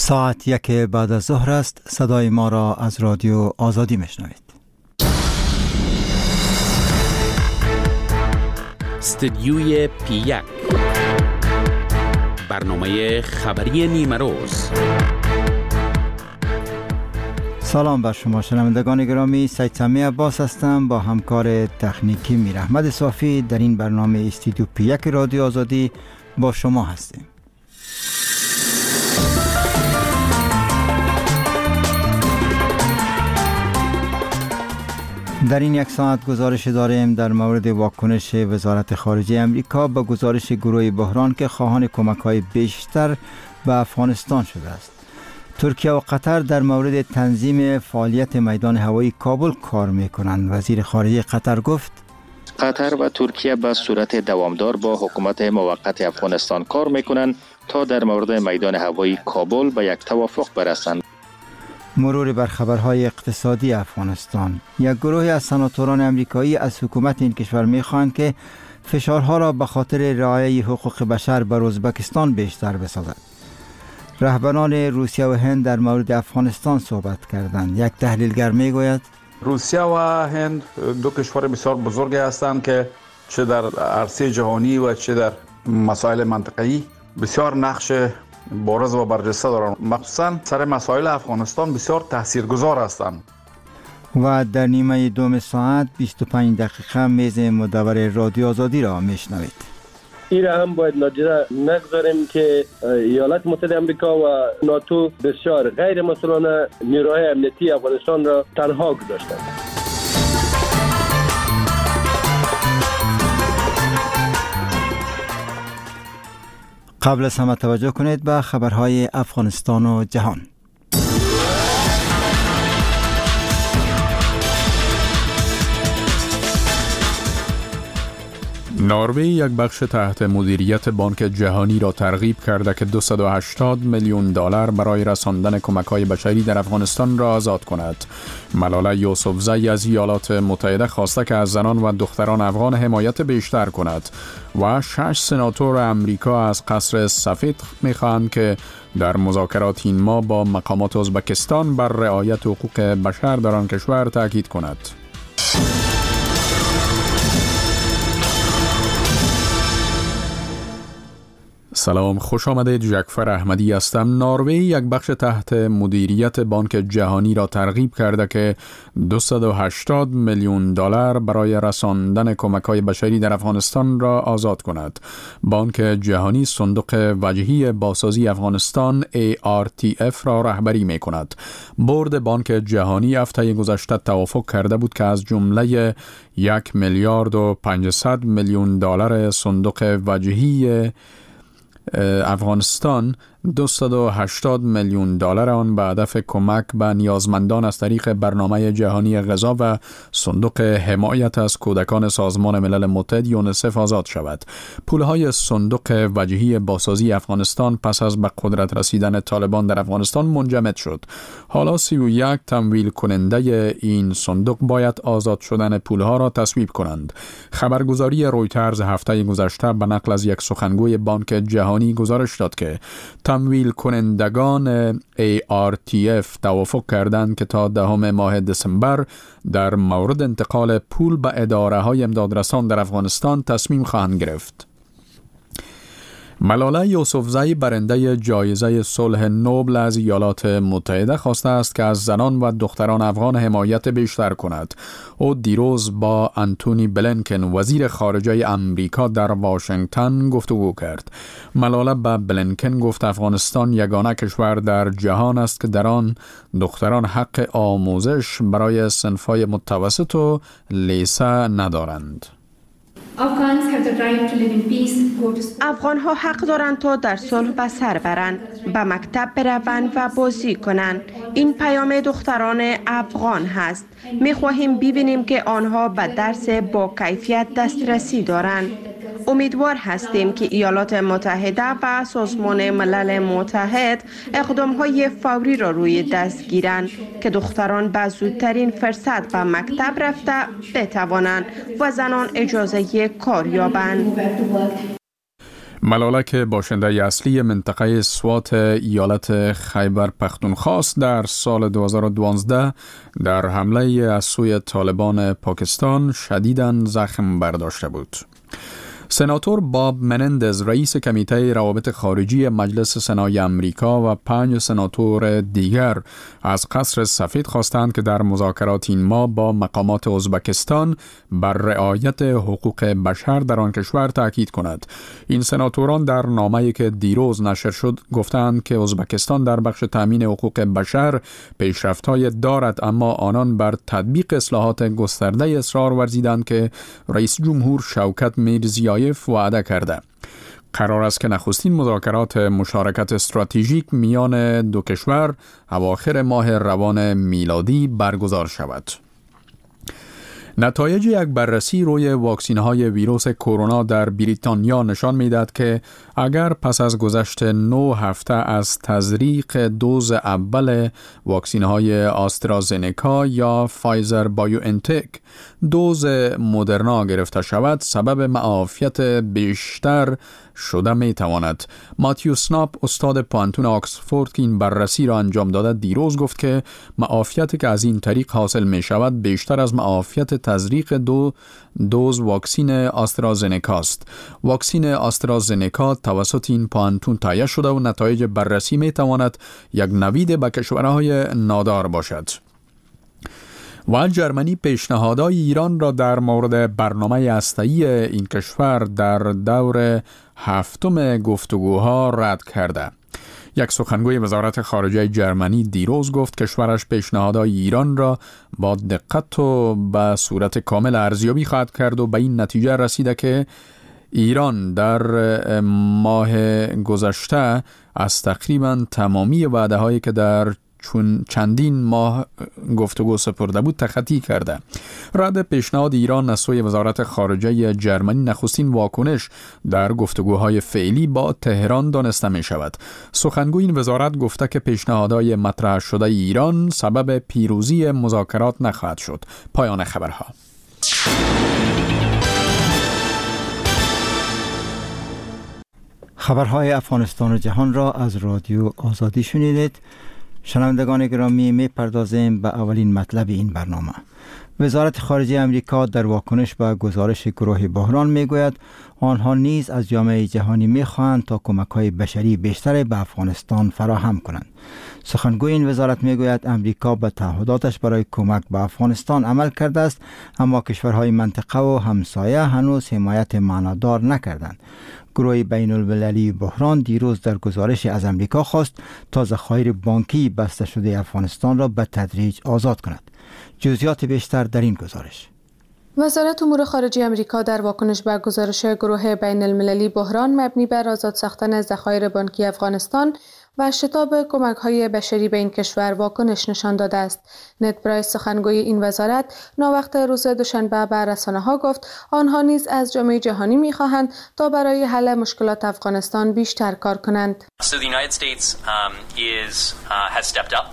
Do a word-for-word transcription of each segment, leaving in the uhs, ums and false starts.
ساعت یک بعد از ظهر است. صدای ما را از رادیو آزادی میشنوید. استدیوی پی یک، برنامه خبری نیمه روز. سلام بر شما شنوندگان گرامی، سید سمی عباس هستم با همکار تکنیکی میر احمد صافی. در این برنامه استدیو پی یک رادیو آزادی با شما هستیم. در این یک ساعت گزارش داریم در مورد واکنش وزارت خارجه امریکا به گزارش گروه بحران که خواهان کمک‌های بیشتر به افغانستان شده است. ترکیه و قطر در مورد تنظیم فعالیت میدان هوایی کابل کار می‌کنند. وزیر خارجه قطر گفت قطر و ترکیه به صورت دوامدار با حکومت موقت افغانستان کار می‌کنند تا در مورد میدان هوایی کابل به یک توافق برسند. مرور بر خبرهای اقتصادی افغانستان. یک گروه از سناتوران امریکایی از حکومت این کشور می‌خواهند که فشارها را به خاطر رعایت حقوق بشر بر ازبکستان بیشتر بسازد. رهبران روسیه و هند در مورد افغانستان صحبت کردند. یک تحلیلگر میگوید روسیه و هند دو کشور بسیار بزرگی هستند که چه در عرصه جهانی و چه در مسائل منطقه‌ای بسیار نقش بارز و برجسته دارند. مخصوصا سر مسائل افغانستان بسیار تاثیرگذار هستند. و در نیمه دوم ساعت بیست و پنج دقیقه میز مدور رادیو آزادی را میشنوید. این را هم باید نادیده نگذاریم که ایالات متحده آمریکا و ناتو بسیار غیر مسئولانه نیروهای امنیتی افغانستان را تنها گذاشتند. قبل از همه توجه کنید به خبرهای افغانستان و جهان. نروژ یک بخش تحت مدیریت بانک جهانی را ترغیب کرده که دویست و هشتاد میلیون دلار برای رساندن کمک‌های بشری در افغانستان را آزاد کند. ملاله یوسفزی از ایالات متحده خواسته که از زنان و دختران افغان حمایت بیشتر کند و شش سناتور امریکا از قصر سفید می‌خواهند که در مذاکرات این ماه با مقامات ازبکستان بر رعایت حقوق بشر در آن کشور تاکید کند. سلام، خوش آمدید. جعفر احمدی هستم. نروژ یک بخش تحت مدیریت بانک جهانی را ترغیب کرده که دویست و هشتاد میلیون دلار برای رساندن کمک‌های بشری در افغانستان را آزاد کند. بانک جهانی صندوق وجهی بازسازی افغانستان ای آر تی اف را رهبری می کند. بورد بانک جهانی هفته گذشته توافق کرده بود که از جمله یک میلیارد و پانصد میلیون دلار صندوق وجهی افغانستان دویست و هشتاد میلیون دلار آن به هدف کمک به نیازمندان از طریق برنامه جهانی غذا و صندوق حمایت از کودکان سازمان ملل متحد یونیسف آزاد شود. پولهای صندوق وجهی بازسازی افغانستان پس از به قدرت رسیدن طالبان در افغانستان منجمد شد. حالا سی و یک تمویل کننده این صندوق باید آزاد شدن پولها را تصویب کنند. خبرگزاری رویترز هفته گذشته به نقل از یک سخنگوی بانک جهانی گزارش داد که تمویل کنندگان ای آر تی اف توافق کردند که تا دهم ماه دسامبر در مورد انتقال پول به اداره های امدادرسان در افغانستان تصمیم خواهند گرفت. ملاله یوسفزی برنده جایزه صلح نوبل از ایالات متحده خواسته است که از زنان و دختران افغان حمایت بیشتر کند. او دیروز با آنتونی بلینکن وزیر خارجه امریکا در واشنگتن گفتگو کرد. ملاله به بلینکن گفت افغانستان یگانه کشور در جهان است که در آن دختران حق آموزش برای صنف‌های متوسط و لیسه ندارند. افغان ها حق دارند تا در صلح به سر برند، به مکتب بروند و بازی کنند. این پیام دختران افغان هست. می خواهیم ببینیم که آنها به درس با کیفیت دسترسی دارند. امیدوار هستیم که ایالات متحده و سازمان ملل متحد اقدام‌های فوری را روی دست گیرند که دختران به زودترین فرصت به مکتب رفته بتوانند و زنان اجازه کار یابند. ملاله که باشنده اصلی منطقه سوات ایالت خیبر پختونخوا است، در سال دو هزار و دوازده در حمله از سوی طالبان پاکستان شدیداً زخم برداشته بود. سناتور باب منندز رئیس کمیته روابط خارجی مجلس سنای امریکا و پنج سناتور دیگر از قصر سفید خواستند که در مذاکرات این ماه با مقامات ازبکستان بر رعایت حقوق بشر در آن کشور تاکید کند. این سناتوران در نامه‌ای که دیروز نشر شد گفتند که ازبکستان در بخش تامین حقوق بشر پیشرفت‌های دارد، اما آنان بر تطبیق اصلاحات گسترده اصرار ورزیدند که رئیس جمهور شوکت میرزیایف وعده کرده. قرار است که نخستین مذاکرات مشارکت استراتژیک میان دو کشور اواخر ماه روان میلادی برگزار شود. نتایج یک بررسی روی واکسین‌های ویروس کرونا در بریتانیا نشان می‌دهد که اگر پس از گذشت نه هفته از تزریق دوز اول واکسین‌های آسترازنکا یا فایزر بایو انتک دوز مدرنا گرفته شود، سبب معافیت بیشتر شده می تواند. ماتیو سناپ، استاد پانتون آکسفورد که این بررسی را انجام داده، دیروز گفت که معافیتی که از این طریق حاصل می شود بیشتر از معافیت تزریق دو دوز واکسین آسترازنکا است. واکسین آسترازنکا توسط این پانتون تهیه شده و نتایج بررسی می تواند یک نوید به کشورهای نادار باشد. و جرمنی پیشنهادهای ایران را در مورد برنامه هسته‌ای این کشور در دور هفتم گفتگوها رد کرده. یک سخنگوی وزارت خارجه جرمنی دیروز گفت کشورش پیشنهادهای ایران را با دقت و به صورت کامل ارزیابی خواهد کرد و به این نتیجه رسیده که ایران در ماه گذشته از تقریباً تمامی وعده هایی که در چون چندین ماه گفتگو سپرده بود تخطی کرده. رد پیشنهاد ایران از سوی وزارت خارجه جرمنی نخستین واکنش در گفتگوهای فعلی با تهران دانسته می شود. سخنگوی این وزارت گفته که پیشنهادهای مطرح شده ایران سبب پیروزی مذاکرات نخواهد شد. پایان خبرها. خبرهای افغانستان و جهان را از رادیو آزادی شنیدید. شنوندگان گرامی، می پردازیم به اولین مطلب این برنامه. وزارت خارجه امریکا در واکنش به گزارش گروه بحران می گوید آنها نیز از جامعه جهانی می خواهند تا کمک های بشری بیشتر به افغانستان فراهم کنند. سخنگوی این وزارت می گوید امریکا به تعهداتش برای کمک به افغانستان عمل کرده است، اما کشورهای منطقه و همسایه هنوز حمایت معنادار نکردند. گروه بین المللی بحران دیروز در گزارش از امریکا خواست تا ذخایر بانکی بسته شده افغانستان را به تدریج آزاد کند. جزئیات بیشتر در این گزارش. وزارت امور خارجه امریکا در واکنش به گزارش گروه بین المللی بحران مبنی بر آزاد ساختن ذخایر بانکی افغانستان و شتاب کمک‌های بشری به این کشور واکنش نشان داده است. نت پرایس، سخنگوی این وزارت، ناوقت روز دوشنبه به رسانه‌ها گفت آنها نیز از جامعه جهانی می‌خواهند تا برای حل مشکلات افغانستان بیشتر کار کنند. So the United States um, is uh, has stepped up.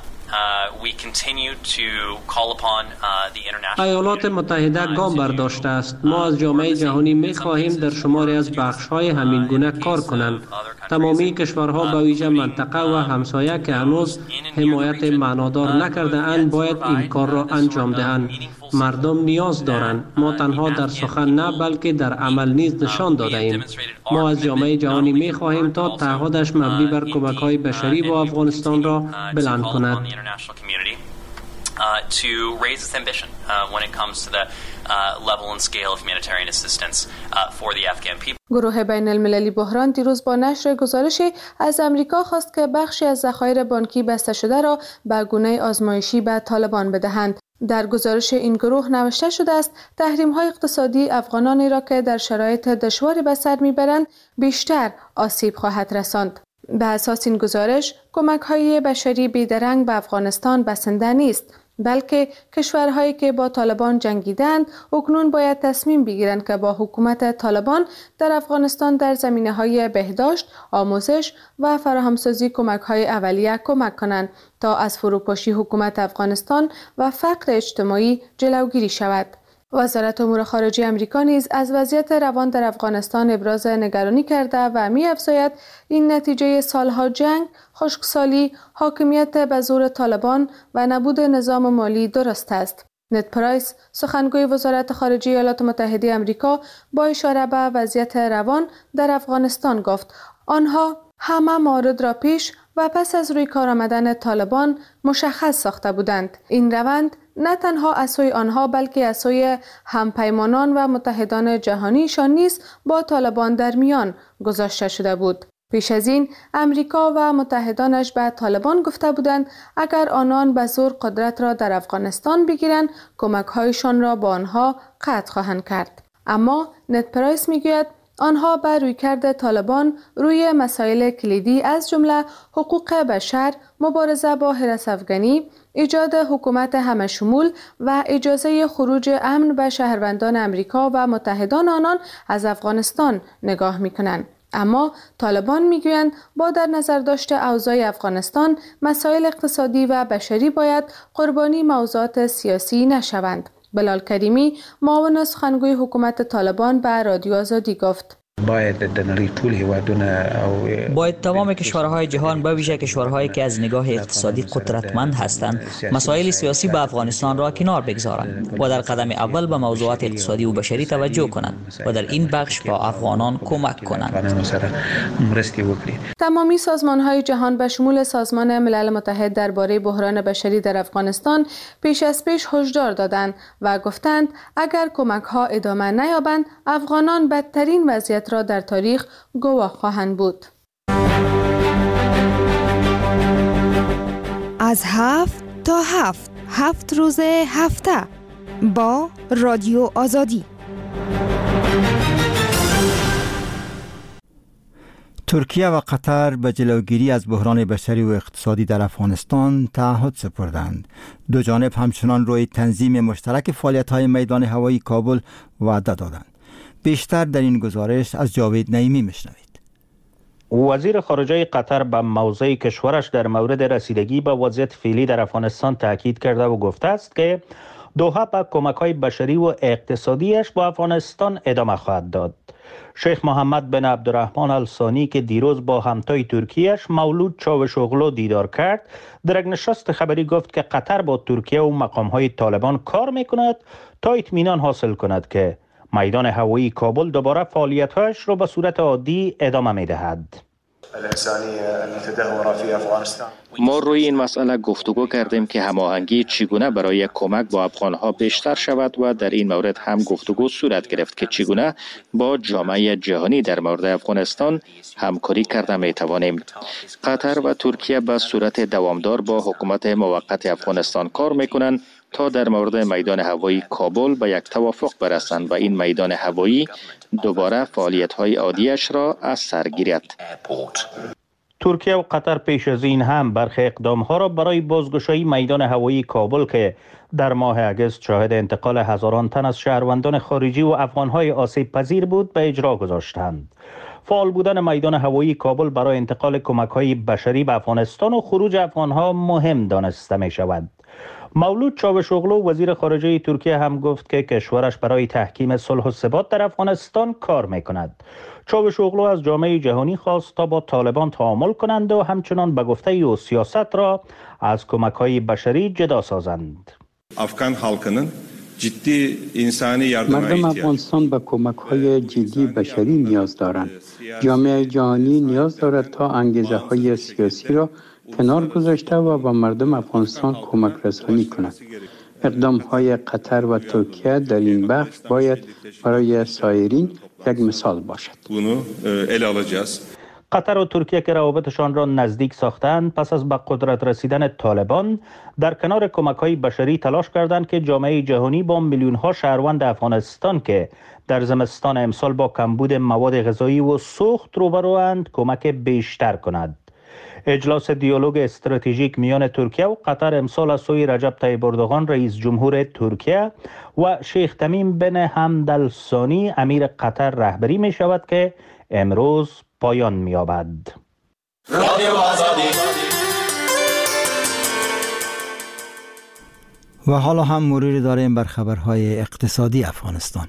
ایالات متحده گام برداشته است. ما از جامعه جهانی می خواهیم در شماری از بخش‌های همین گونه کار کنند. تمامی کشورها به ویژه منطقه و همسایه که هنوز حمایت معنادار نکرده اند باید این کار را انجام دهند. مردم نیاز دارند. ما تنها در سخن نه بلکه در عمل نیز نشان داده ایم. ما از جامعه جهانی می خواهیم تا تعهدش مبنی بر کمک‌های بشری با افغانستان را بلند کند. Uh, to raise its ambition uh, when it comes to the uh, level and scale of humanitarian assistance uh, for the Afghan people. گروه بین المللی بحران دیروز با نشر گزارشی از امریکا خواست که بخشی از ذخایر بانکی بسته شده را به گونه آزمایشی به طالبان بدهند. در گزارش این گروه نوشته شده است تحریم‌های اقتصادی افغانانی را که در شرایط دشواری به سر میبرند بیشتر آسیب خواهد رساند. به اساس این گزارش کمک‌های بشری بیدرنگ به افغانستان بسنده نیست، بلکه کشورهایی که با طالبان جنگیدند اکنون باید تصمیم بگیرند که با حکومت طالبان در افغانستان در زمینه‌های بهداشت، آموزش و فراهمسازی کمک‌های اولیه کمک کنند تا از فروپاشی حکومت افغانستان و فقر اجتماعی جلوگیری شود. وزارت امور خارجه آمریکا نیز از وضعیت روان در افغانستان ابراز نگرانی کرده و می‌افزاید این نتیجه سالها جنگ، خشکسالی، حاکمیت به زور طالبان و نبود نظام مالی درست است. نت پرایس، سخنگوی وزارت خارجه ایالات متحده آمریکا، با اشاره به وضعیت روان در افغانستان گفت آنها همه مورد را پیش و پس از روی کار آمدن طالبان مشخص ساخته بودند. این روند نه تنها از سوی آنها بلکه از سوی همپیمانان و متحدان جهانیشان نیز با طالبان در میان گذاشته شده بود. پیش از این امریکا و متحدانش به طالبان گفته بودند اگر آنان به زور قدرت را در افغانستان بگیرند کمک‌هایشان را با آنها قطع خواهند کرد. اما نت پرایس میگوید آنها بر رویکرد طالبان روی مسائل کلیدی از جمله حقوق بشر، مبارزه با هرس افغانی، ایجاد حکومت همه‌شمول و اجازه خروج امن به شهروندان امریکا و متحدان آنان از افغانستان نگاه می‌کنند. اما طالبان میگویند با در نظر داشته اوضاع افغانستان مسائل اقتصادی و بشری باید قربانی موضوعات سیاسی نشوند. بلال کریمی، معاون سخنگوی حکومت طالبان به رادیو آزادی گفت باید در طول هیوادونه او باید تمام کشورهای جهان به ویژه کشورهایی که از نگاه اقتصادی قدرتمند هستند مسائل سیاسی به افغانستان را کنار بگذارند و در قدم اول به موضوعات اقتصادی و بشری توجه کنند و در این بخش با افغانان کمک کنند. تمامی سازمان‌های جهان به شمول سازمان ملل متحد درباره بحران بشری در افغانستان پیش از پیش هشدار دادند و گفتند اگر کمک‌ها ادامه نیابند افغانان بدترین وضعیت را در تاریخ گواه خواهند بود. از هفت تا هفت هفت روز هفته با رادیو آزادی. ترکیه و قطر به جلوگیری از بحران بشری و اقتصادی در افغانستان تعهد سپردند. دو جانب همچنان روی تنظیم مشترک فعالیت‌های میدان هوایی کابل وعده دادند. بیشتر در این گزارش از جاوید نعیمی میشنوید. وزیر خارجه قطر به موضع کشورش در مورد رسیدگی به وضعیت فعلی در افغانستان تاکید کرده و گفته است که دوحه به کمک‌های بشری و اقتصادیش با افغانستان ادامه خواهد داد. شیخ محمد بن عبدالرحمن الثانی که دیروز با همتای ترکیهش مولود چاوشوغلو دیدار کرد، در یک نشست خبری گفت که قطر با ترکیه و مقام‌های طالبان کار می‌کند تا اطمینان حاصل کند که میدان هوایی کابل دوباره فعالیت‌هایش را به صورت عادی ادامه می‌دهد. ما روی این مسئله گفتگو کردیم که هماهنگی چگونه برای کمک با افغانها بیشتر شود و در این مورد هم گفتگو صورت گرفت که چگونه با جامعه جهانی در مورد افغانستان همکاری کرده می توانیم. قطر و ترکیه به صورت دوامدار با حکومت موقت افغانستان کار می کنند تا در مورد میدان هوایی کابل به یک توافق برسند و این میدان هوایی دوباره فعالیت‌های عادیش را از سر گیرد. ترکیه و قطر پیش از این هم برخی اقدام‌ها را برای بازگشایی میدان هوایی کابل که در ماه اگست شاهد انتقال هزاران تن از شهروندان خارجی و افغان‌های آسیب پذیر بود به اجرا گذاشتند. فعال بودن میدان هوایی کابل برای انتقال کمک‌های بشری به افغانستان و خروج افغان‌ها مهم دانسته می‌شود. مولود چاوشوغلو وزیر خارجه ترکیه هم گفت که کشورش برای تحکیم صلح و ثبات در افغانستان کار می‌کند. چاوشوغلو از جامعه جهانی خواست تا با طالبان تعامل کنند و همچنان به گفته او سیاست را از کمک‌های بشری جدا سازند. افغان halkının ciddi insani yardıma مردم افغانستان به کمک‌های جدی بشری نیاز دارند. جامعه جهانی نیاز دارد تا انگیزه‌های سیاسی را کنار گذاشته و به مردم افغانستان کمک رسانی کند. اقدام‌های قطر و ترکیه در این بخش باید برای سایرین یک مثال باشد. قطر و ترکیه که روابطشان را نزدیک ساختند پس از به قدرت رسیدن طالبان در کنار کمک‌های بشری تلاش کردند که جامعه جهانی با میلیون‌ها شهروند افغانستان که در زمستان امسال با کمبود مواد غذایی و سوخت روبروند کمک بیشتر کند. اجلاس دیالوگ استراتژیک میان ترکیه و قطر امسال از سوی رجب طیب اردوغان رئیس جمهور ترکیه و شیخ تمیم بن حمد الثانی امیر قطر رهبری می شود که امروز پایان می یابد. و حالا هم مروری داریم بر خبرهای اقتصادی افغانستان.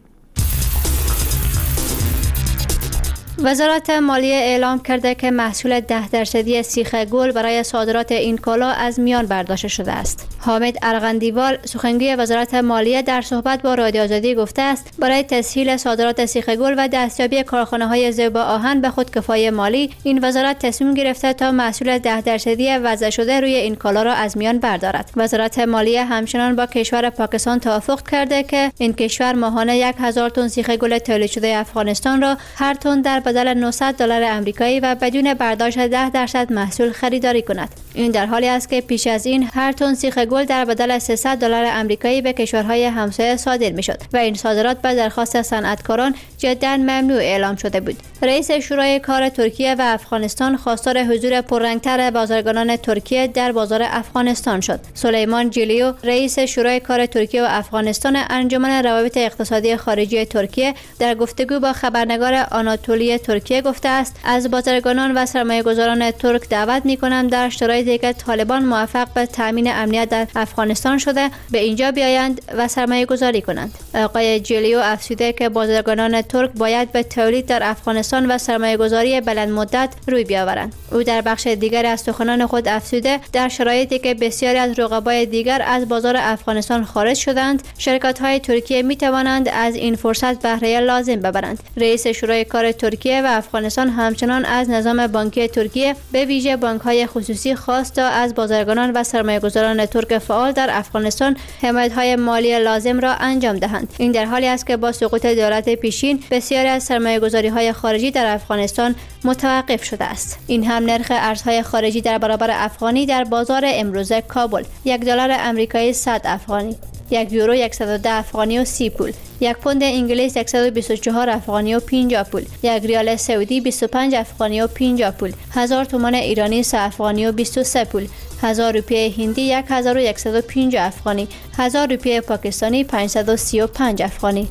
وزارت مالیه اعلام کرده که محصول ده درصدی سیخ گل برای صادرات این کالا از میان برداشته شده است. حامد ارغندیوال سخنگوی وزارت مالیه در صحبت با رادیو آزادی گفته است برای تسهیل صادرات سیخ گل و دستیابی کارخانه‌های ذوب آهن به خودکفایی مالی این وزارت تصمیم گرفته تا محصول ده درصدی وضع شده روی این کالا را از میان بردارد. وزارت مالیه همچنان با کشور پاکستان توافق کرده که این کشور ماهانه یک هزار تن سیخ گل تولید شده افغانستان را هر تن در بدل نهصد دلار آمریکایی و بدون برداشت ده درصد محصول خریداری کند. این در حالی است که پیش از این هر تن سیخ گل در بدل سیصد دلار آمریکایی به کشورهای همسایه صادر میشد و این صادرات به درخواست صنعتکاران جدا ممنوع اعلام شده بود. رئیس شورای کار ترکیه و افغانستان خواستار حضور پررنگتر بازرگانان ترکیه در بازار افغانستان شد. سلیمان جلیو رئیس شورای کار ترکیه و افغانستان انجمن روابط اقتصادی خارجی ترکیه در گفتگو با خبرنگار آناتولی ترکیه گفته است از بازرگانان و سرمایه‌گذاران ترک دعوت می‌کنم در شرایطی که طالبان موفق به تامین امنیت در افغانستان شده به اینجا بیایند و سرمایه‌گذاری کنند. آقای جلیو افزوده که بازرگانان ترک باید به تولید در افغانستان و سرمایه‌گذاری بلند مدت روی بیاورند. او در بخش دیگر از سخنان خود افزوده در شرایطی که بسیاری از رقبای دیگر از بازار افغانستان خارج شدند، شرکت‌های ترکیه می‌توانند از این فرصت بهره لازم ببرند. رئیس شورای کار ترکیه و افغانستان همچنان از نظام بانکی ترکیه به ویژه بانک‌های خصوصی خواست تا از بازرگانان و سرمایه‌گذاران ترک فعال در افغانستان حمایت‌های مالی لازم را انجام دهند. این در حالی است که با سقوط دولت پیشین بسیاری از سرمایه‌گذاری‌های خارجی در افغانستان متوقف شده است. این هم نرخ ارزهای خارجی در برابر افغانی در بازار امروزه کابل: یک دلار آمریکایی صد افغانی، یک یورو صد و ده افغانی و سی پول، یک پوند انگلیس صد و بیست و چهار افغانی و پنجاه پول، یک ریال سعودی بیست و پنج افغانی و پنجاه پول، هزار تومان ایرانی سه افغانی و بیست و سه پول، هزار روپیه هندی هزار و صد و پنجاه افغانی، هزار روپیه پاکستانی پانصد و سی و پنج افغانی.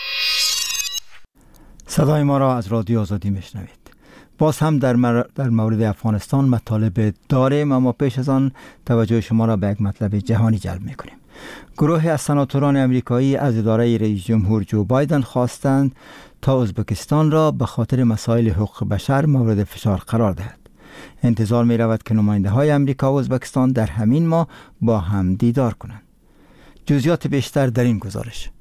صدای ما را از رادیو آزادی میشنوید. باز هم در, مر... در مورد افغانستان مطالب داریم، اما پیش از آن توجه شما را به یک مطلب جهانی جلب میکنیم. گروهی از سناتوران امریکایی از اداره رئیس جمهور جو بایدن خواستند تا ازبکستان را به خاطر مسائل حقوق بشر مورد فشار قرار دهد. انتظار می رود که نماینده های امریکا و ازبکستان در همین ماه با هم دیدار کنند. جزئیات بیشتر در این گزارش.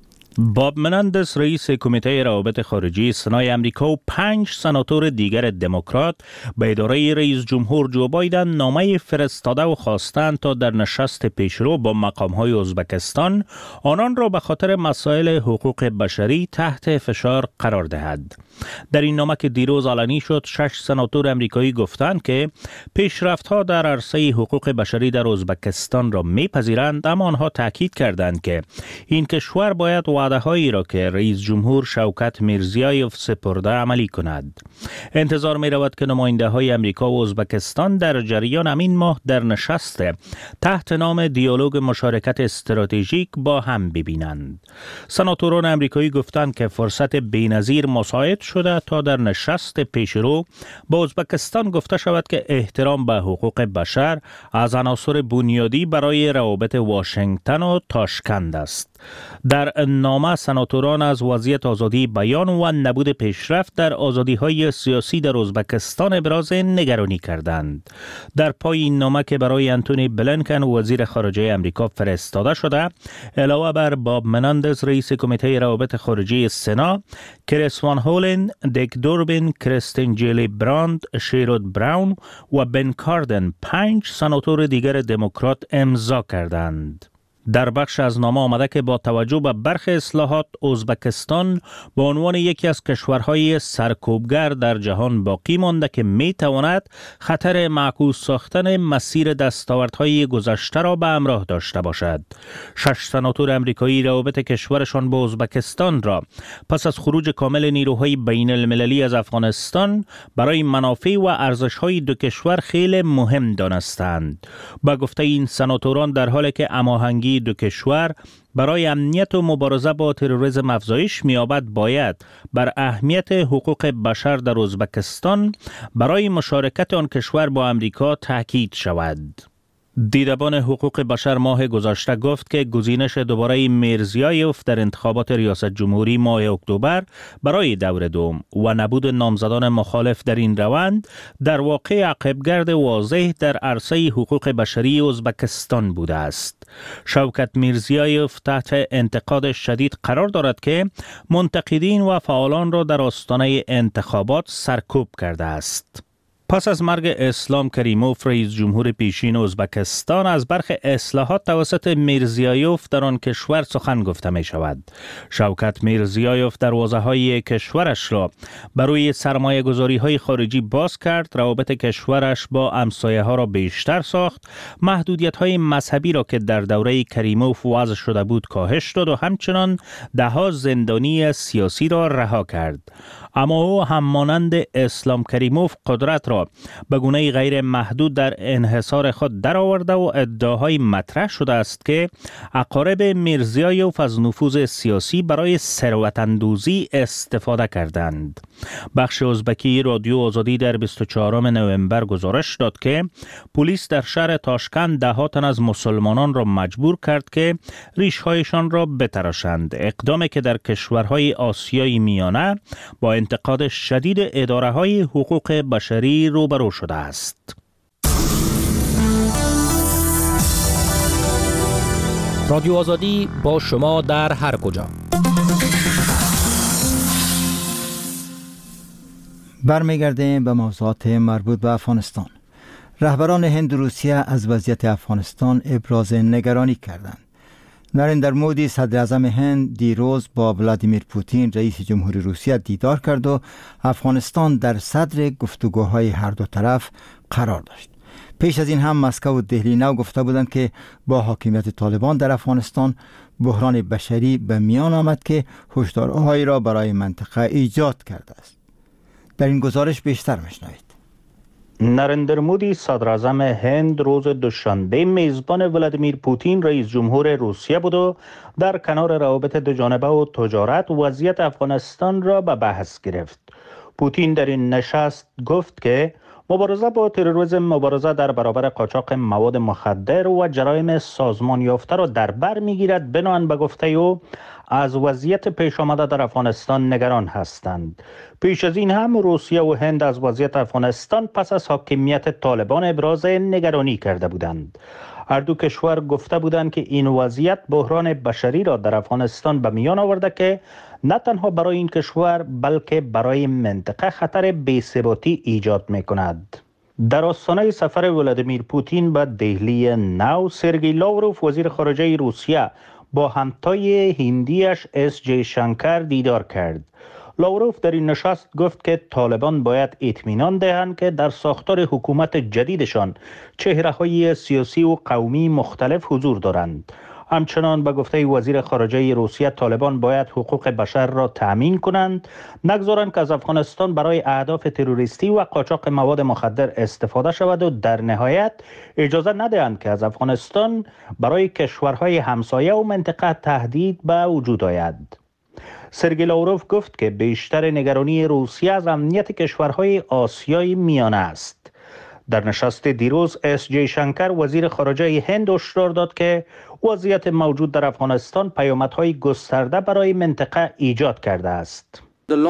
باب مناندس رئیس کمیته روابط خارجی سنای امریکا و پنج سناتور دیگر دموکرات به اداره رئیس جمهور جو بایدن نامه فرستاده و خواستند تا در نشست پیشرو با مقام‌های ازبکستان آنان را به خاطر مسائل حقوق بشری تحت فشار قرار دهد. در این نامه که دیروز علنی شد، شش سناتور امریکایی گفتند که پیشرفت‌ها در عرصه حقوق بشری در ازبکستان را می‌پذیرند، اما آنها تاکید کردند که این کشور باید وعده‌هایی را که رئیس جمهور شوکت میرزیایف سپرده عملی کند. انتظار می‌رود که نماینده‌های امریکا و ازبکستان در جریان همین ماه در نشست تحت نام دیالوگ مشارکت استراتژیک با هم ببینند. سناتوران امریکایی گفتند که فرصت بی‌نظیر مساعد شده تا در نشست پیشرو با ازبکستان گفته شود که احترام به حقوق بشر از عناصر بنیادی برای روابط واشنگتن و تاشکند است. در نامه سناتوران از وضعیت آزادی بیان و نبود پیشرفت در آزادی‌های سیاسی در ازبکستان ابراز نگرانی کردند. در پای این نامه که برای انتونی بلینکن وزیر خارجه امریکا فرستاده شده، علاوه بر باب مناندز رئیس کمیته روابط خارجی سنا، کریس وان هولن، دیک دوربین، کریستین جیلی براند، شیرود براون و بن کاردن پنج سناتور دیگر دموکرات امضا کردند. در بخش از نامه آمده که با توجه به برخی اصلاحات ازبکستان به عنوان یکی از کشورهای سرکوبگر در جهان باقی مانده که می تواند خطر معکوس ساختن مسیر دستاوردهای گذشته را به همراه داشته باشد. شش سناتور امریکایی روابط کشورشان با ازبکستان را پس از خروج کامل نیروهای بین المللی از افغانستان برای منافع و ارزش‌های دو کشور خیلی مهم دانستند. با گفته این سناتوران در حالی که هماهنگی دو کشور برای امنیت و مبارزه با تروریسم افزایش می‌یابد، باید بر اهمیت حقوق بشر در ازبکستان برای مشارکت آن کشور با امریکا تاکید شود. دیدبان حقوق بشر ماه گذشته گفت که گزینش دوباره میرزیایوف در انتخابات ریاست جمهوری ماه اکتبر برای دور دوم و نبود نامزدان مخالف در این روند در واقع عقبگرد واضح در عرصه حقوق بشری ازبکستان بوده است. شوکت میرزیایوف تحت انتقاد شدید قرار دارد که منتقدین و فعالان را در آستانه انتخابات سرکوب کرده است. پس از مرگ اسلام کریموف رئیس جمهور پیشین ازبکستان از برخی اصلاحات توسط میرزیایوف در آن کشور سخن گفته می شود. شوکت میرزیایوف دروازه های کشورش را برای سرمایه گذاری های خارجی باز کرد، روابط کشورش با همسایه ها را بیشتر ساخت، محدودیت های مذهبی را که در دوره کریموف وضع شده بود کاهش داد و همچنان ده ها زندانی سیاسی را رها کرد. اما او هم مانند اسلام کریموف قدرت را به گونه غیر محدود در انحصار خود درآورده و ادعاهای مطرح شده است که اقارب میرزیایوف از نفوذ سیاسی برای ثروت اندوزی استفاده کردند. بخش ازبکی رادیو آزادی در بیست و چهارم نوامبر گزارش داد که پلیس در شهر تاشکند ده ها تن از مسلمانان را مجبور کرد که ریش‌هایشان را بتراشند، اقدامی که در کشورهای آسیای میانه با انتقاد شدید اداره‌های حقوق بشری روبرو شده است. رادیو آزادی با شما در هر کجا. برمیگردیم به موضوعات مربوط به افغانستان. رهبران هند و روسیه از وضعیت افغانستان ابراز نگرانی کردند. نریندر مودی صدر اعظم هند دیروز با ولادیمیر پوتین رئیس جمهوری روسیه دیدار کرد و افغانستان در صدر گفتگوهای هر دو طرف قرار داشت. پیش از این هم مسکو و دهلی نو گفته بودند که با حاکمیت طالبان در افغانستان بحران بشری به میان آمد که هشدارهایی را برای منطقه ایجاد کرده است. در این گزارش بیشتر میشنوید. نریندر مودی صدر اعظم هند روز دوشنبه میزبان ولادیمیر پوتین رئیس جمهور روسیه بود و در کنار روابط دوجانبه و تجارت وضعیت افغانستان را به بحث گرفت. پوتین در این نشست گفت که مبارزه با تروریسم، مبارزه در برابر قاچاق مواد مخدر و جرایم سازمان یافته را در بر میگیرد. بنابراین به گفته او از وضعیت پیش آمده در افغانستان نگران هستند. پیش از این هم روسیه و هند از وضعیت افغانستان پس از حاکمیت طالبان ابراز نگرانی کرده بودند. هر دو کشور گفته بودند که این وضعیت بحران بشری را در افغانستان به میان آورده که نه تنها برای این کشور بلکه برای منطقه خطر بی‌ثباتی ایجاد می‌کند. در آستانه سفر ولادیمیر پوتین به دهلی نو، سرگئی لاوروف وزیر خارجه روسیه با همتای هندیش اس جی شنکر دیدار کرد. لاوروف در این نشست گفت که طالبان باید اطمینان دهند که در ساختار حکومت جدیدشان چهره‌های سیاسی و قومی مختلف حضور دارند. همچنان به گفته وزیر خارجه روسیه طالبان باید حقوق بشر را تأمین کنند، نگذارند که از افغانستان برای اهداف تروریستی و قاچاق مواد مخدر استفاده شود و در نهایت اجازه ندهند که از افغانستان برای کشورهای همسایه و منطقه تهدید به وجود آید. سرگئی لاوروف گفت که بیشتر نگرانی روسیه از امنیت کشورهای آسیای میانه است. در نشست دیروز اس جی شنکر وزیر خارجه هند هشدار داد که وضعیت موجود در افغانستان پیامدهای گسترده برای منطقه ایجاد کرده است.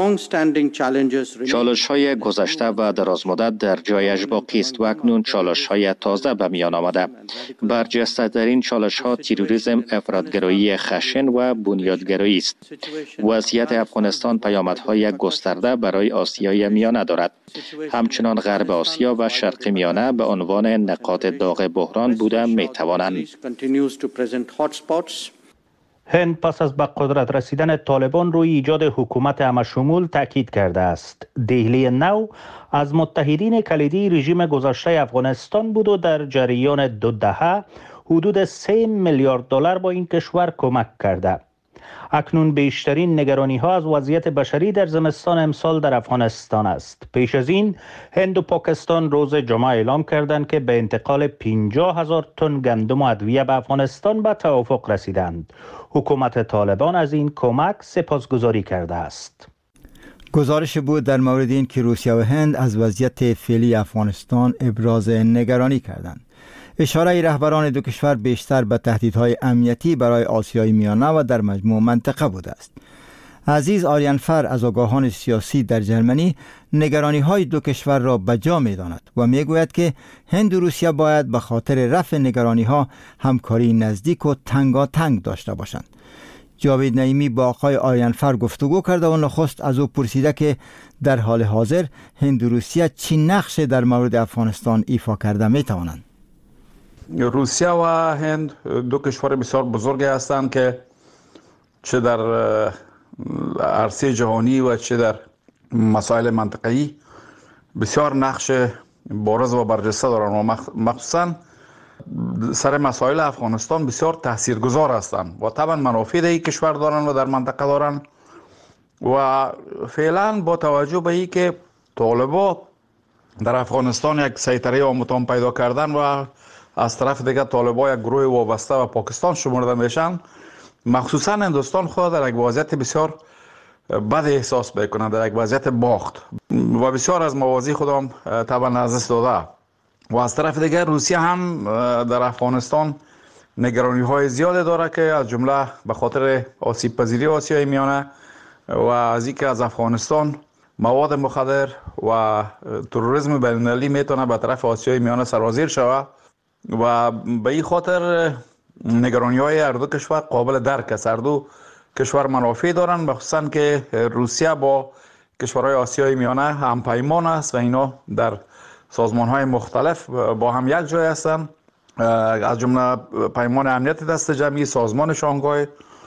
چالش های گذشته و دراز مدت در جایش باقی است و اکنون چالش های تازه به میان آمده. برجسته در این چالش ها تروریسم، افراطگرایی خشن و بنیادگرایی است. وضعیت افغانستان پیامدهای گسترده برای آسیای میانه دارد. همچنان غرب آسیا و شرق میانه به عنوان نقاط داغ بحران بوده می توانند. هند پس از به قدرت رسیدن طالبان روی ایجاد حکومت همشمول تاکید کرده است. دهلی نو از متحدین کلیدی رژیم گذشته افغانستان بود و در جریان دو دهه حدود سه میلیارد دلار با این کشور کمک کرده. اکنون بیشترین نگرانی ها از وضعیت بشری در زمستان امسال در افغانستان است. پیش از این هند و پاکستان روز جمعه اعلام کردند که به انتقال پنجاه هزار تن گندم و ادویه به افغانستان به توافق رسیدند. حکومت طالبان از این کمک سپاسگزاری کرده است. گزارش بود در مورد این که روسیه و هند از وضعیت فعلی افغانستان ابراز نگرانی کردند. اشاره رهبران دو کشور بیشتر به تهدیدهای امنیتی برای آسیای میانه و در مجموع منطقه بوده است. عزیز آریانفر از آگاهان سیاسی در جرمنی نگرانی های دو کشور را به جا می داند و می گوید که هند و روسیه باید به خاطر رفع نگرانی ها همکاری نزدیک و تنگاتنگ داشته باشند. جاوید نعیمی با آقای آریانفر گفتگو کرده و نخست از او پرسیده که در حال حاضر هند و روسیه چی نقش در مورد افغانستان ایفا کرده می توانند. روسیه و هند دو کشور بسیار بزرگی هستند که چه در عرصه جهانی و چه در مسائل منطقه‌ای بسیار نقش بارز و برجسته دارند و مخصوصاً سر مسائل افغانستان بسیار تاثیرگذار هستند و طبعا منافع این کشور دارند و در منطقه دارند و فعلا با توجه به این که طالبا در افغانستان یک سیطره آمتان پیدا کردن و از طرف دیگر طالبا یک گروه وابسته و پاکستان شمرده میشن، مخصوصا هندوستان خود در یک وضعیت بسیار بد احساس میکنند، در یک وضعیت باخت و بسیار از موازی خودم طبعا از دست داده و از طرف دیگر روسیه هم در افغانستان نگرانی های زیاده داره که از جمله به خاطر آسیب پذیری آسیای میانه و از اینکه از افغانستان مواد مخدر و تروریسم بین المللی میتونه به طرف آسیای میانه سرازیر شود و به این خاطر نگرانی های هر دو کشور قابل درک است. هر دو کشور منافع دارند، مخصوصا که روسیه با کشورهای آسیای میانه همپیمان است و اینا در سازمان های مختلف با هم یک جای هستند، از جمله پیمان امنیت دست جمعی، سازمان شانگهای،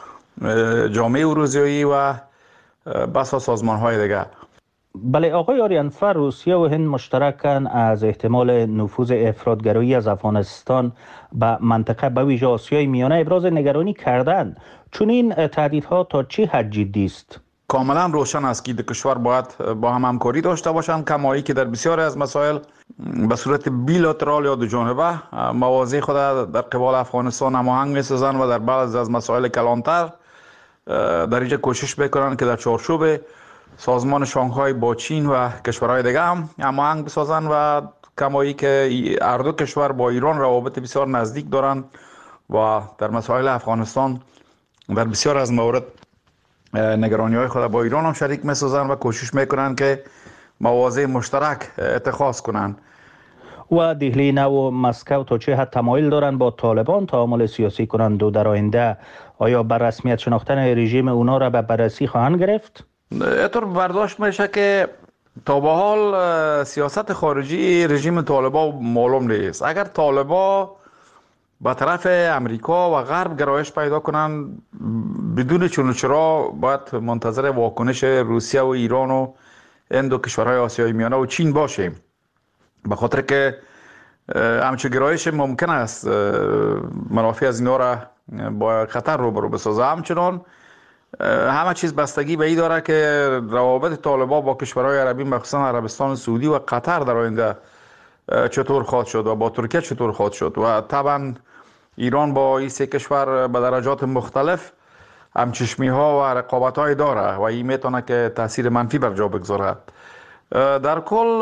جامعه اروزیایی و بسا سازمان های دیگر. بله آقای آریانفر، روسیه و هند مشترکاً از احتمال نفوذ افراطگرایی از افغانستان به منطقه به ویژه آسیای میانه ابراز نگرانی کردند. چون این تهدیدها تا چه حد جدی است؟ کاملا روشن است که دو کشور باید با هم همکاری داشته باشند، کمایی که در بسیاری از مسائل به صورت بیلاترال یا دو جانبه مواضع خود در قبال افغانستان هماهنگ می‌سازند و در بعضی از مسائل کلانتر در اینجا کوشش میکنند که در چارچوب سازمان شانگهای با چین و کشورهای دیگه هم هماهنگ بسازند و کمایی که هر دو کشور با ایران روابط بسیار نزدیک دارند و در مسائل افغانستان در بسیار از موارد نگرانی های خود با ایران هم شریک می‌سازند و کوشش میکنند که مواضع مشترک اتخاذ کنند. و دهلی نو و مسکو تا چه حد تمایل دارند با طالبان تعامل سیاسی کنند و در آینده آیا بر رسمیت شناختن رژیم اونا را به بررسی خواهند گرفت؟ اینطور برداشت میشه که تا به حال سیاست خارجی رژیم طالبان معلوم نیست. اگر طالبان به طرف امریکا و غرب گرایش پیدا کنند، بدون چون و چرا باید منتظر واکنش روسیه و ایران و این دو کشورهای آسیای میانه و چین باشیم، به خاطر که همچون گرایش ممکن است منافع از اینا را با خطر روبرو بسازه. همچنان همه چیز بستگی به این داره که روابط طالبان با کشورهای عربی مخصوصا عربستان سعودی و قطر در آینده چطور خواهد شد و با ترکیه چطور خواهد شد و طبعا ایران با این سه کشور به درجات مختلف همچشمی ها و رقابت های داره و این میتونه که تاثیر منفی بر جا بگذاره. در کل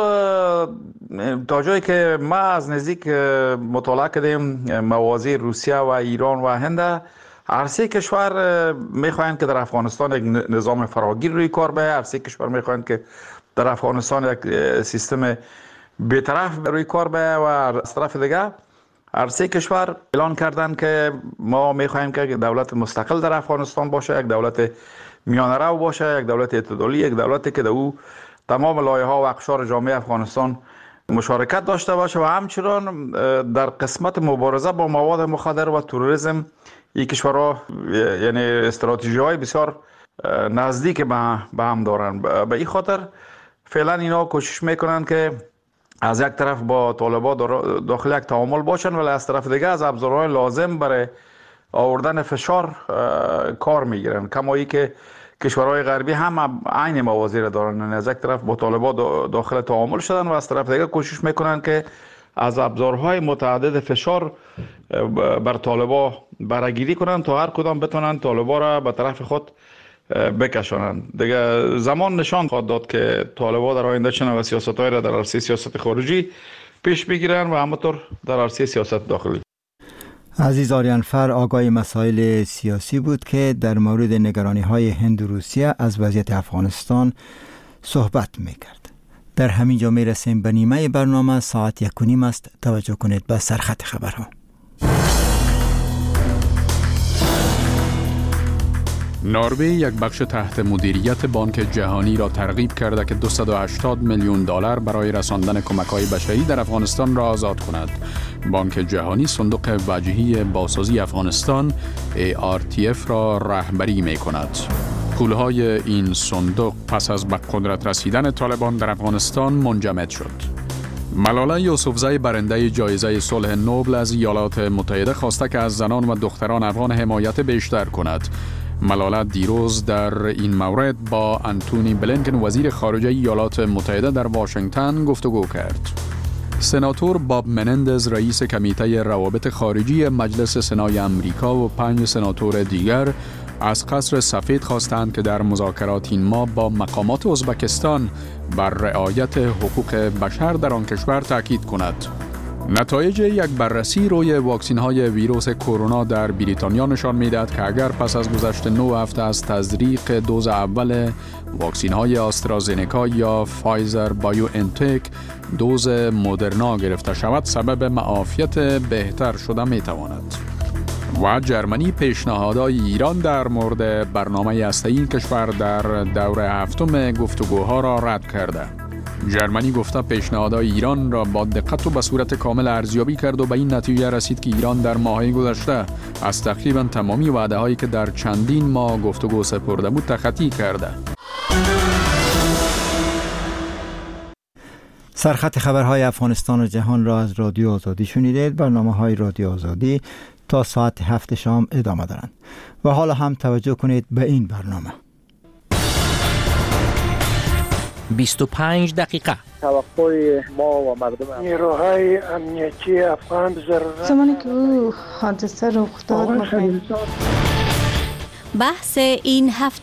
تا جایی که ما از نزدیک مطالعه کردیم مواضع روسیه و ایران و هند، هر سه کشور میخواهند که در افغانستان یک نظام فراگیر روی کار بیاید، هر سه کشور میخواهند که در افغانستان یک سیستم بی‌طرف روی کار بیاید و از طرف دیگه هر سه کشور اعلان کردند که ما میخواهیم که دولت مستقل در افغانستان باشه، یک دولت میانه رو باشه، یک دولت اعتدالی، یک دولتی که در او تمام لایه‌ها و اقشار جامعه افغانستان مشارکت داشته باشه و همچنان در قسمت مبارزه با مواد مخدر و تروریسم این کشورها یعنی استراتژی‌های بسیار نزدیک به هم دارند. به این خاطر فعلا اینا کوشش میکنن که از یک طرف با طالبان داخل یک تعامل باشن ولی از طرف دیگه از ابزارهای لازم برای آوردن فشار کار میگیرن، کمایی که کشورهای غربی هم عین مواضع دارن، از یک طرف با طالبان داخل تعامل شدن و از طرف دیگه کوشش میکنن که از ابزارهای متعدد فشار بر طالبان برگیری کنن تا هر کدام بتونن طالبان را به طرف خود بکشانند. دیگه زمان نشان خواهد داد که طالبان در آینده چه نوع سیاست‌هایی را در عرصه سیاست خارجی پیش بگیرن و همونطور در عرصه سیاست داخلی. عزیز آریانفر آگاه مسائل سیاسی بود که در مورد نگرانی های هند و روسیه از وضعیت افغانستان صحبت میکرد. در همین جا میرسیم به نیمه برنامه. ساعت یک و نیم است. توجه کنید به سرخط خبرها. نروژ یک بخش تحت مدیریت بانک جهانی را ترغیب کرده که دویست و هشتاد میلیون دلار برای رساندن کمک‌های بشری در افغانستان را آزاد کند. بانک جهانی صندوق وجهی بازسازی افغانستان ای آر تی اف را رهبری می‌کند. پولهای این صندوق پس از به قدرت رسیدن طالبان در افغانستان منجمد شد. ملاله یوسفزی برنده جایزه صلح نوبل از ایالات متحده خواسته که از زنان و دختران افغان حمایت بیشتر کند. ملاله دیروز در این مورد با انتونی بلینکن وزیر خارجه ایالات متحده در واشنگتن گفتگو کرد. سناتور باب منندز رئیس کمیته روابط خارجی مجلس سنای امریکا و پنج سناتور دیگر از قصر سفید خواستند که در مذاکرات این ماه با مقامات ازبکستان بر رعایت حقوق بشر در آن کشور تاکید کند. نتایج یک بررسی روی واکسین‌های ویروس کرونا در بریتانیا نشان می‌دهد که اگر پس از گذشت نه هفته از تزریق دوز اول واکسین‌های آسترازنکا یا فایزر بایو انتک دوز مدرنا گرفته شود، سبب معافیت بهتر شده می‌تواند. و جرمنی پیشنهادهای ایران در مورد برنامه هسته‌ای این کشور در دوره هفتم گفتگوها را رد کرده. جرمنی گفته پیشنهادهای ایران را با دقت و به صورت کامل ارزیابی کرد و به این نتیجه رسید که ایران در ماه‌های گذشته از تقریباً تمامی وعده‌هایی که در چندین ماه گفتگو سپرده بود تخطی کرده. سرخط خبرهای افغانستان و جهان را از رادیو آزادی شنیدید. برنامه‌های رادیو آزادی تا ساعت هفت شام ادامه دارند. و حالا هم توجه کنید به این برنامه. بیست و پنج دقیقه توقع ما و مردم نیروهای امنیتی افغان ضرورت زمانی که او حادثه رخ داد بحث این هفته.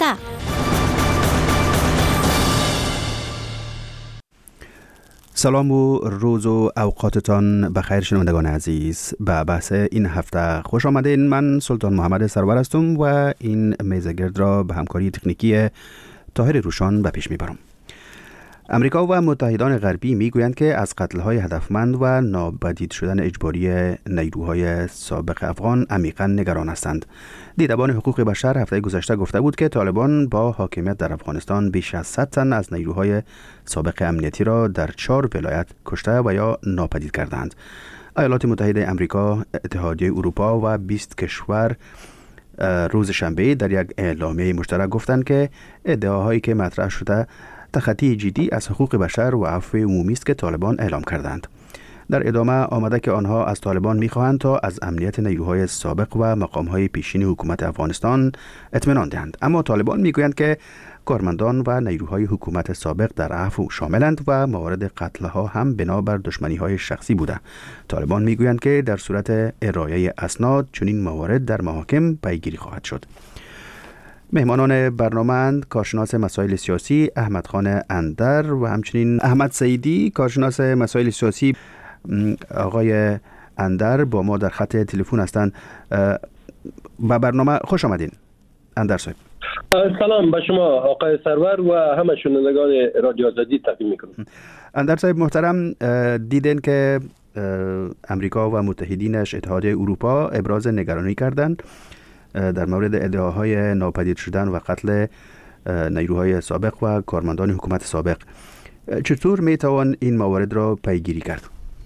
سلام و روز و اوقاتتان بخیر شنوندگان عزیز. به بحث این هفته خوش آمدین. من سلطان محمد سرور هستم و این میز گرد را به همکاری تکنیکی طاهر روشان به پیش میبرم. امریکا و متحدان غربی میگویند که از قتل‌های هدفمند و ناپدید شدن اجباری نیروهای سابق افغان عمیقاً نگران هستند. دیدبان حقوق بشر هفته گذشته گفته بود که طالبان با حاکمیت در افغانستان بیش از صد تن از نیروهای سابق امنیتی را در چهار ولایت کشته و یا ناپدید کردند. ایالات متحده امریکا، اتحادیه اروپا و بیست کشور روز شنبه در یک اعلامیه مشترک گفتند که ادعاهایی که مطرح شده تخطی جدی از حقوق بشر و عفو عمومی است که طالبان اعلام کردند. در ادامه آمده که آنها از طالبان می‌خواهند تا از امنیت نیروهای سابق و مقام‌های پیشین حکومت افغانستان اطمینان دهند. اما طالبان می‌گویند که کارمندان و نیروهای حکومت سابق در عفو شاملند و موارد قتل‌ها هم بنابر دشمنی‌های شخصی بوده. طالبان می‌گویند که در صورت ارائه اسناد چنین موارد در محاکم پیگیری خواهد شد. مهمانان برنامه کارشناس مسائل سیاسی احمد خان اندر و همچنین احمد سعیدی کارشناس مسائل سیاسی. آقای اندر با ما در خط تلفن هستند. با برنامه خوش آمدین اندر صاحب. سلام به شما آقای سرور و همه شنوندگان رادیو آزادی تقدیم میکنم. اندر صاحب محترم، دیدن که امریکا و متحدینش اتحادیه اروپا ابراز نگرانی کردند در مورد ادعاهای ناپدید شدن و قتل نیروهای سابق و کارمندان حکومت سابق. چطور میتوان این موارد را پیگیری کرد؟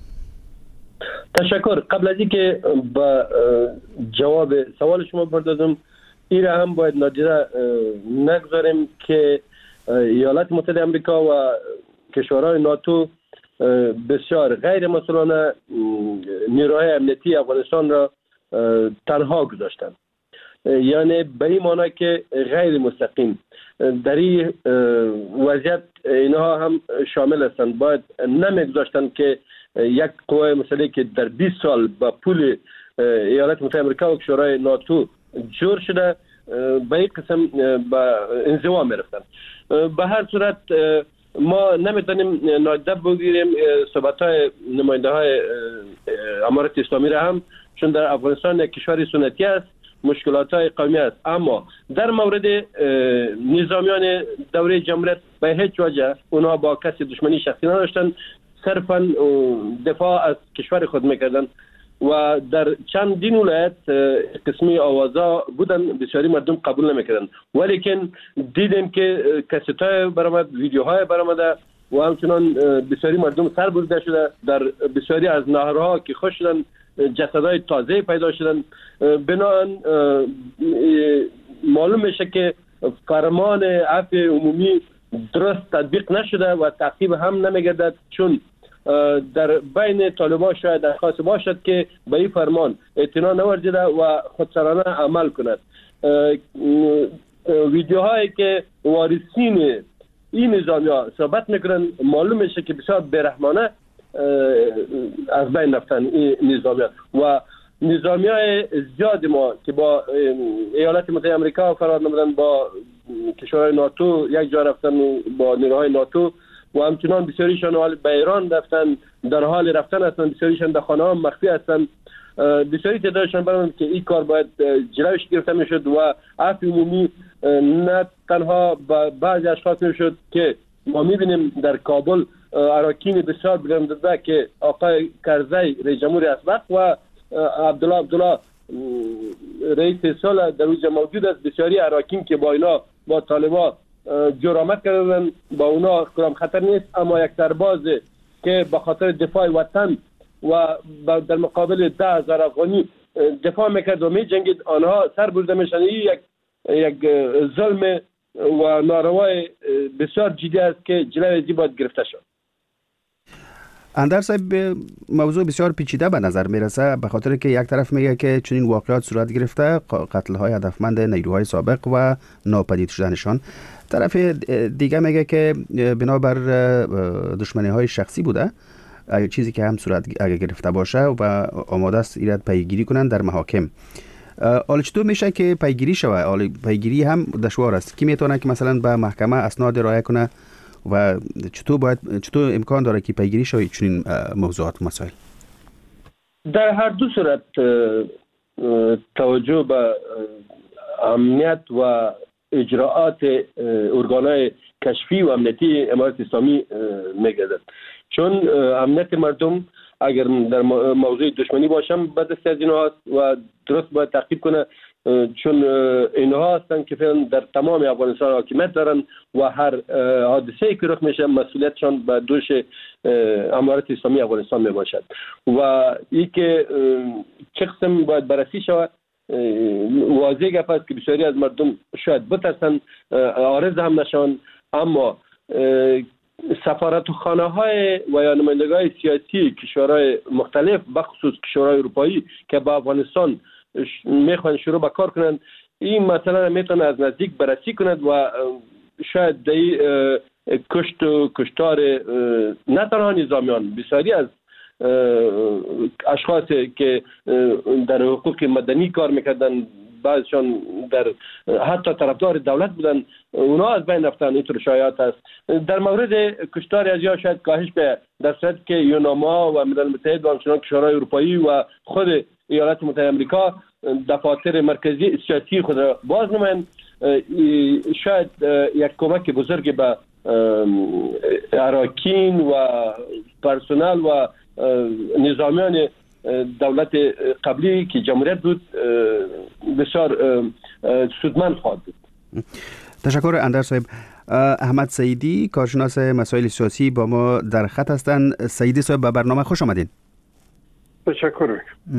تشکر. قبل از اینکه با جواب سوال شما بپردازم، این را هم باید نادیده نگذاریم که ایالات متحده آمریکا و کشورهای ناتو بسیار غیر مسئولانه نیروهای امنیتی افغانستان را تنها گذاشتند. یعنی به این معنی که غیر مستقیم در این وضعیت اینها هم شامل هستند. باید نمیگذاشتند که یک قوه مسئله که در بیست سال با پول ایالات متحده آمریکا و کشورهای ناتو جور شده به این قسم به انزوا میرفتند. به هر صورت ما نمیتونیم نادیده بگیریم صحبت های نماینده های امارت اسلامی را هم، چون در افغانستان یک کشور سنتی است، مشکلات های قومی است. اما در مورد نظامیان دوره جمهوریت به هیچ وجه اونا با کسی دشمنی شخصی نداشتن، صرفا دفاع از کشور خود میکردن و در چندین ولایت قسمی آوازا بودن، بسیاری مردم قبول نمیکردن. ولیکن دیدیم که کسیت‌های برآمد، ویدیوهای برآمده و همچنان بسیاری مردم سر بریده شده. در بسیاری از نهرها که خوش شدن جسدهای تازه پیدا شدن. بنابراین معلوم میشه که فرمان عفو عمومی درست تطبیق نشده و تعقیب هم نمیگردد، چون در بین طالبان شاید درخواست باشد که به این فرمان اعتنا نورزیده و خودسرانه عمل کند. ویدیوهایی که وارثین این نظامیان صحبت میکنن معلوم میشه که بسیار بیرحمانه از بین رفتن این نظامیان و نظامیان زیاد ما که با ایالات متحده آمریکا فرار نمودن، با کشورهای ناتو یک جا رفتن، با نیروهای ناتو و همچنان بسیاریشان به ایران رفتن، در حال رفتن هستن، بسیاریشان در خانه ها مخفی هستن. بسیاری تعدادشان برام که این کار باید جلوش گرفته میشد و عفو عمومی نه تنها با بعضی اشخاص میشد که ما میبینیم در کابل اراکین بسیار بلندده که آقای کرزی رئیس جمهور اسبق و عبدالله عبدالله رئیس سال در اوج موجود است، بسیاری اراکین که با اینا با طالبان جرامت کردن، با اونا کدام خطر نیست، اما یک سرباز که به خاطر دفاع وطن و در مقابل ده هزار افغانی دفاع میکرد و می جنگید، آنها سر بریده میشن. این یک یک ظلم و ناروای بسیار جدی است که جلوی ازی باید گرفته شد. اندر صاحب، موضوع بسیار پیچیده به نظر میرسه، به خاطر که یک طرف میگه که چنین واقعات صورت گرفته، قتل های هدفمند نیروهای سابق و ناپدید شدنشان. طرف دیگه میگه که بنابر دشمنی های شخصی بوده، چیزی که هم صورت اگه گرفته باشه و آماده است ایراد پیگیری کنن در محاکم. حالا چطور میشه که پیگیری شوه؟ حالا پیگیری هم دشوار است. کی میتونه که مثلا به محکمه اسناد ارائه کنه و چطور باید چطور امکان داره که پیگیری شوه چنین موضوعات مسائل؟ در هر دو صورت توجه به امنیت و اجراءات ارگان‌های کشفی و امنیتی امارت اسلامی میگردد، چون امنیت مردم اگر در موضوع دشمنی باشم به دست از اینها هست و درست باید تعقیب کنه، چون اینها هستند که فعلا در تمام افغانستان حاکمیت دارن و هر حادثه‌ای که رخ میشه مسئولیتشان به دوش امارت اسلامی افغانستان می باشد و این که چه قسم باید بررسی شود. واضح گپ است که بسیاری از مردم شاید بترسن عارض هم نشون، اما سفارتخانه های و یا نمایندگی های سیاسی کشورهای مختلف بخصوص کشورهای اروپایی که با افغانستان میخوان شروع به کار کنند، این مثلا میتونه از نزدیک بررسی کند و شاید دی کشت و کشتار نه تنها نظامیان، بسیاری از اشخاص که در حقوق مدنی کار میکردن، بعضشان در حتی طرفدار دولت بودن، اونا از بین رفتن. اینطور شایعات است. در مورد کشتار از یا شاید کاهش به در صورتی که یوناما و ملل متحد و همچنان کشورهای اروپایی و خود ایالات متحده آمریکا دفاتر مرکزی سیاسی خود را باز نمایند، شاید یک کمک بزرگ به اراکین و پرسنل و نظامیان دولت قبلی که جمهوریت بود بسیار سودمند خواهد بود. تشکر اندر صاحب. احمد سعیدی، کارشناس مسائل سیاسی، با ما در خط هستند. سعیدی صاحب، به برنامه خوش آمدین. تشکر.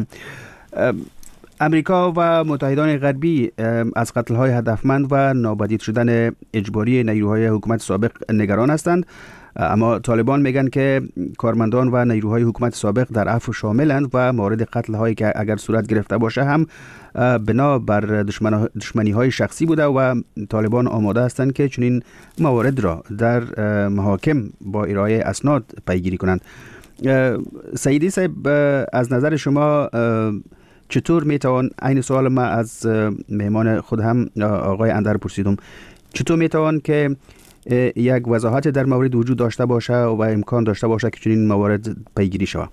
امریکا و متحدان غربی از قتل‌های هدفمند و ناپدید شدن اجباری نیروهای حکومت سابق نگران هستند، اما طالبان میگن که کارمندان و نیروهای حکومت سابق در عفو شاملند و مورد قتل هایی که اگر صورت گرفته باشه هم بنا بر دشمنی های شخصی بوده و طالبان آماده هستند که چنین موارد را در محاکم با ارائه اسناد پیگیری کنند. سعیدی صاحب، از نظر شما چطور میتوان، این سوال ما از مهمان خود هم آقای اندر پرسیدم، چطور میتوان که یک وضاحت در مورد وجود داشته باشه و امکان داشته باشه که چنین موارد پیگیری شود؟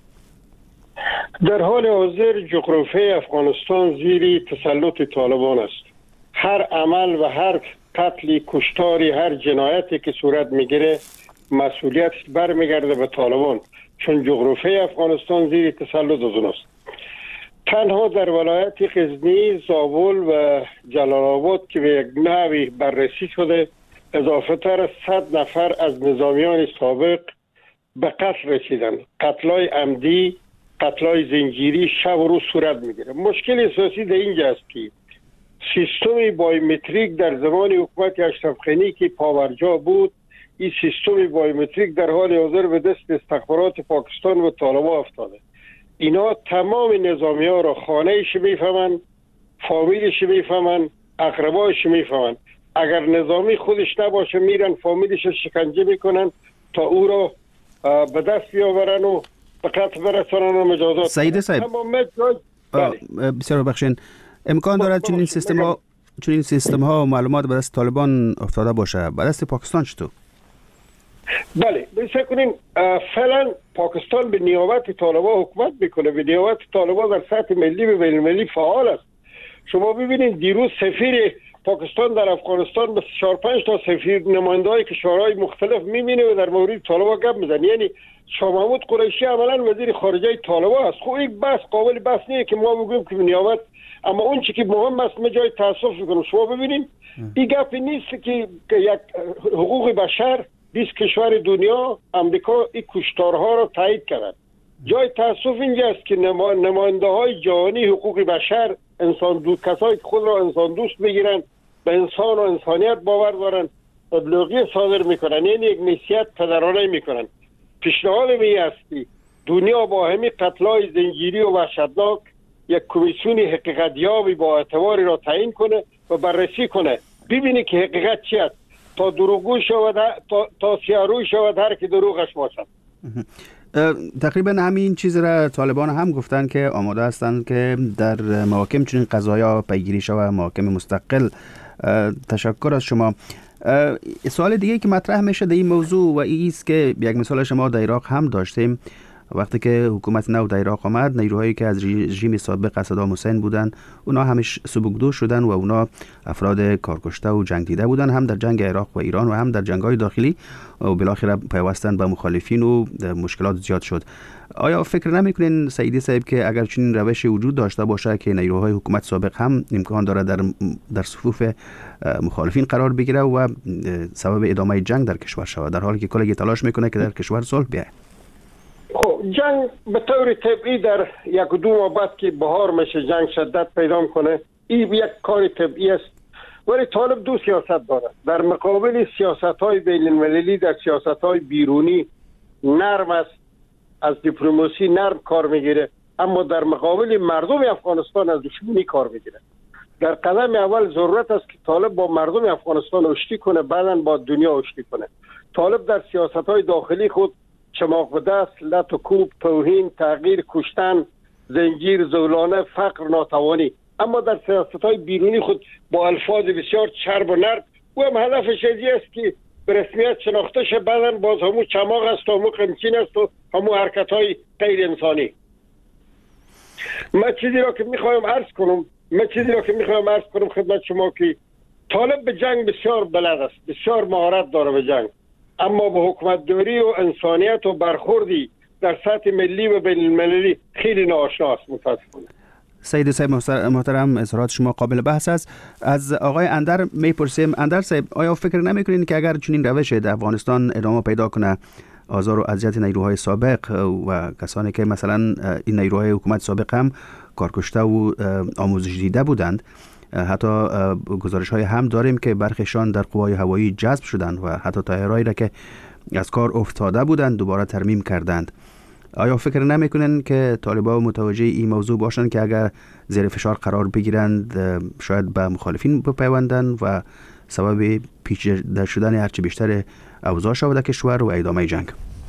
در حال حاضر جغرافیای افغانستان زیر تسلط طالبان است. هر عمل و هر قتل، کشتاری، هر جنایتی که صورت میگیره مسئولیت برمیگرده به طالبان، چون جغرافیای افغانستان زیر تسلط از اوناست. تنها در ولایت غزنی، زابل و جلال آباد که به یک نحوی بررسی شده اضافه تر از صد نفر از نظامیان سابق به قتل رسیدن. قتلای عمدی، قتلای زنجیری شب و روز صورت میگیره. مشکل اساسی در اینجا است که سیستم بایومتریک در زمان حکومت اشرف غنی که پاورجا بود، این سیستم بایومتریک در حال حاضر به دست استخبارات پاکستان و طالبان افتاده. اینا تمام نظامی ها را خانهش میفهمن، فامیلش میفهمن، اقربایش میفهمن. اگر نظامی خودش نباشه میرن فامیلش شکنجه میکنن تا او را به دست بیاورن و به قتل برسانن و مجازات. سعید صاحب بسیار ببخشید، امکان دارد چنین سیستم ها چنین سیستم ها و معلومات به دست طالبان افتاده باشه، به دست پاکستان چطور؟ بله بسیار کنیم. فعلا پاکستان به نیابت طالبان حکومت میکنه، به نیابت طالبان در سطح ملی و بین المللی فعال است. شما ببینید دیروز سفیر پاکستان در افغانستان به چهار پنج تا سفیر نماینده‌های کشورهای مختلف میبینه و در مورد طالبان گپ میزنه. یعنی شاه محمود قریشی عملا وزیر خارجه طالبان است. خب این بحث قابل بحث نیست که ما بگیم که نیابت، اما اون چیزی که مهم است ما جای تاسف میکنیم. شما ببینید این گپ نیست که یک حقوق بشر بیست کشور دنیا امریکا این کشتارها را تایید کردند. جای تاسف اینجاست که نماینده های جهانی حقوق بشر، انسان دوست، کسایی که خود را انسان دوست بگیرن، به انسان و انسانیت باور دارن، ابلاغیه صادر میکنن، یعنی یک نصیحت پدرانه میکنن. پیشنهاد می است دنیا با همین قتلای زنجیری و وحشتناک یک کمیسیون حقیقتیابی با اعتباری را تعیین کنه و بررسی کنه، ببینه که حقیقت چی است، تا دروغگو شود، تا, تا سیاروی شود هر که دروغش باشد. تقریبا همین چیز را طالبان هم گفتن که آماده هستند که در محاکم چنین قضایا پیگیری شود، محاکم مستقل. تشکر از شما. سوال دیگه که مطرح میشه در این موضوع و این است که یک مثال شما در عراق هم داشتیم، وقتی که حکومت نو در عراق آمد، نیروهایی که از رژیم سابق صدام حسین بودن اونا همش سبکدوش شدن و اونا افراد کارکشته و جنگ دیده بودن، هم در جنگ عراق و ایران و هم در جنگ‌های داخلی، و بالاخره پیوستن به مخالفین و مشکلات زیاد شد. آیا فکر نمی‌کنین سعیدی صاحب که اگر چنین روشی وجود داشته باشه که نیروهای حکومت سابق هم امکان داره در در صفوف مخالفین قرار بگیره و سبب ادامه جنگ در کشور شود، در حالی که کلی تلاش میکنه که در کشور صلح بیاید؟ خب جنگ به طور طبیعی در یک دو ماه بعد که بهار میشه جنگ شدت پیدا کنه، این یک کار طبیعی است. ولی طالب دو سیاست داره. در مقابل سیاست‌های بین المللی، در سیاست‌های بیرونی نرم است، از دیپلماسی نرم کار میگیره، اما در مقابل مردم افغانستان از دشمنی کار میگیره. در قدم اول ضرورت است که طالب با مردم افغانستان آشتی کنه، بعداً با دنیا آشتی کنه. طالب در سیاست‌های داخلی خود چماق به دست، لط و کوب، توهین، تغییر، کشتن، زنجیر، زولانه، فقر، ناتوانی، اما در سیاست‌های بیرونی خود با الفاظ بسیار چرب و نرم و هم هدفش است که به رسمیت شناخته شه، بعداً باز همون چماق است و همون قمچین است و همون حرکت‌های غیر انسانی. من چیزی را که می‌خوایم عرض کنم من چیزی را که می‌خوایم عرض کنم خدمت شما که طالب به جنگ بسیار بلد است، بسیار مهارت داره به جنگ، اما به حکومتداری و انسانیت و برخوردی در سطح ملی و بین المللی خیلی ناآشنا است متاسفانه. سید صاحب محترم، اظهارات شما قابل بحث است. از آقای اندر میپرسیم. اندر صاحب، آیا فکر نمیکنین که اگر چنین روش در افغانستان ادامه پیدا کنه، آزار و اذیت نیروهای سابق و کسانی که مثلا این نیروهای حکومت سابق هم کارکشته و آموزش دیده بودند، حتی گزارش های هم داریم که برخیشان در قوای هوایی جذب شدند و حتی تایرهایی را که از کار افتاده بودند دوباره ترمیم کردند. آیا فکر نمیکنن که طالبان متوجه این موضوع باشند که اگر زیر فشار قرار بگیرند شاید به مخالفین بپیوندند و سبب پیچیده شدن هرچی بیشتر اوضاع شود کشور و ادامه جنگ؟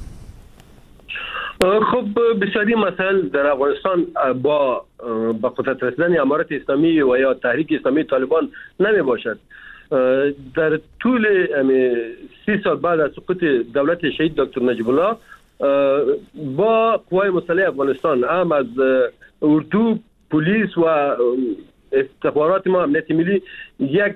خب بسیاری مسائل در افغانستان با با قدرت رسیدن امارت اسلامی و یا تحریک اسلامی طالبان نمی باشد. در طول سی سال بعد از سقوط دولت شهید دکتر نجیب الله با قوای مسلح افغانستان هم از اردو، پلیس و استخبارات ما امنیت ملی یک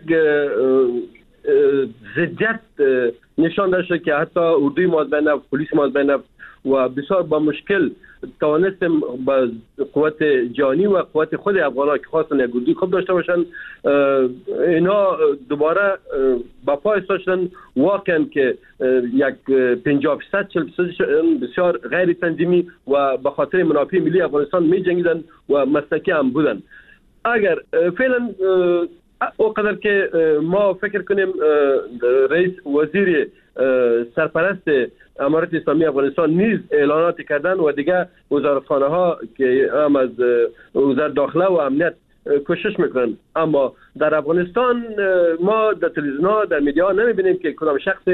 ضدیت نشان داشته که حتی اردوی ما از بین رفت، پلیس ما از بین رفت و بسیار با مشکل توانستیم با قوت جانی و قوت خود افغان‌ها که خواستن یک اردوی خوب داشته باشن اینا دوباره با پای استاشتن. واقعا که یک پنجاه فیصد چهل فیصد بسیار غیر تنظیمی و به خاطر منافع ملی افغانستان می جنگیدن و مسلکی هم بودن. اگر فعلا اوقدر که ما فکر کنیم رئیس وزیر سرپرست امارت اسلامی افغانستان نیز اعلانات کردن و دیگه وزارتخانه ها که هم از وزارت داخله و امنیت کوشش میکنن، اما در افغانستان ما در تلویزیون ها در میدیا نمیبینیم که کدام شخص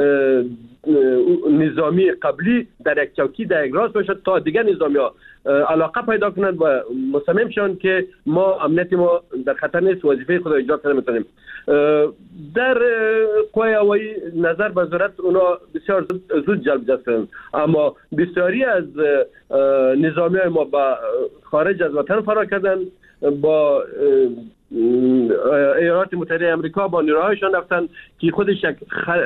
نظامی قبلی در یک چوکی در یک راست باشد تا دیگر نظامی ها علاقه پیدا کنند و مصمم شوند که ما امنیت ما در خطر نیست، وظیفه خود را اجرا کنیم میتونیم. در قوای هوایی نظر به ضرورت اونا بسیار زود جلب جذب کردن، اما بسیاری از نظامی ما با خارج از وطن فرار کردن، با ایالات متحده آمریکا با نیروهایشان رفتن که خودش یک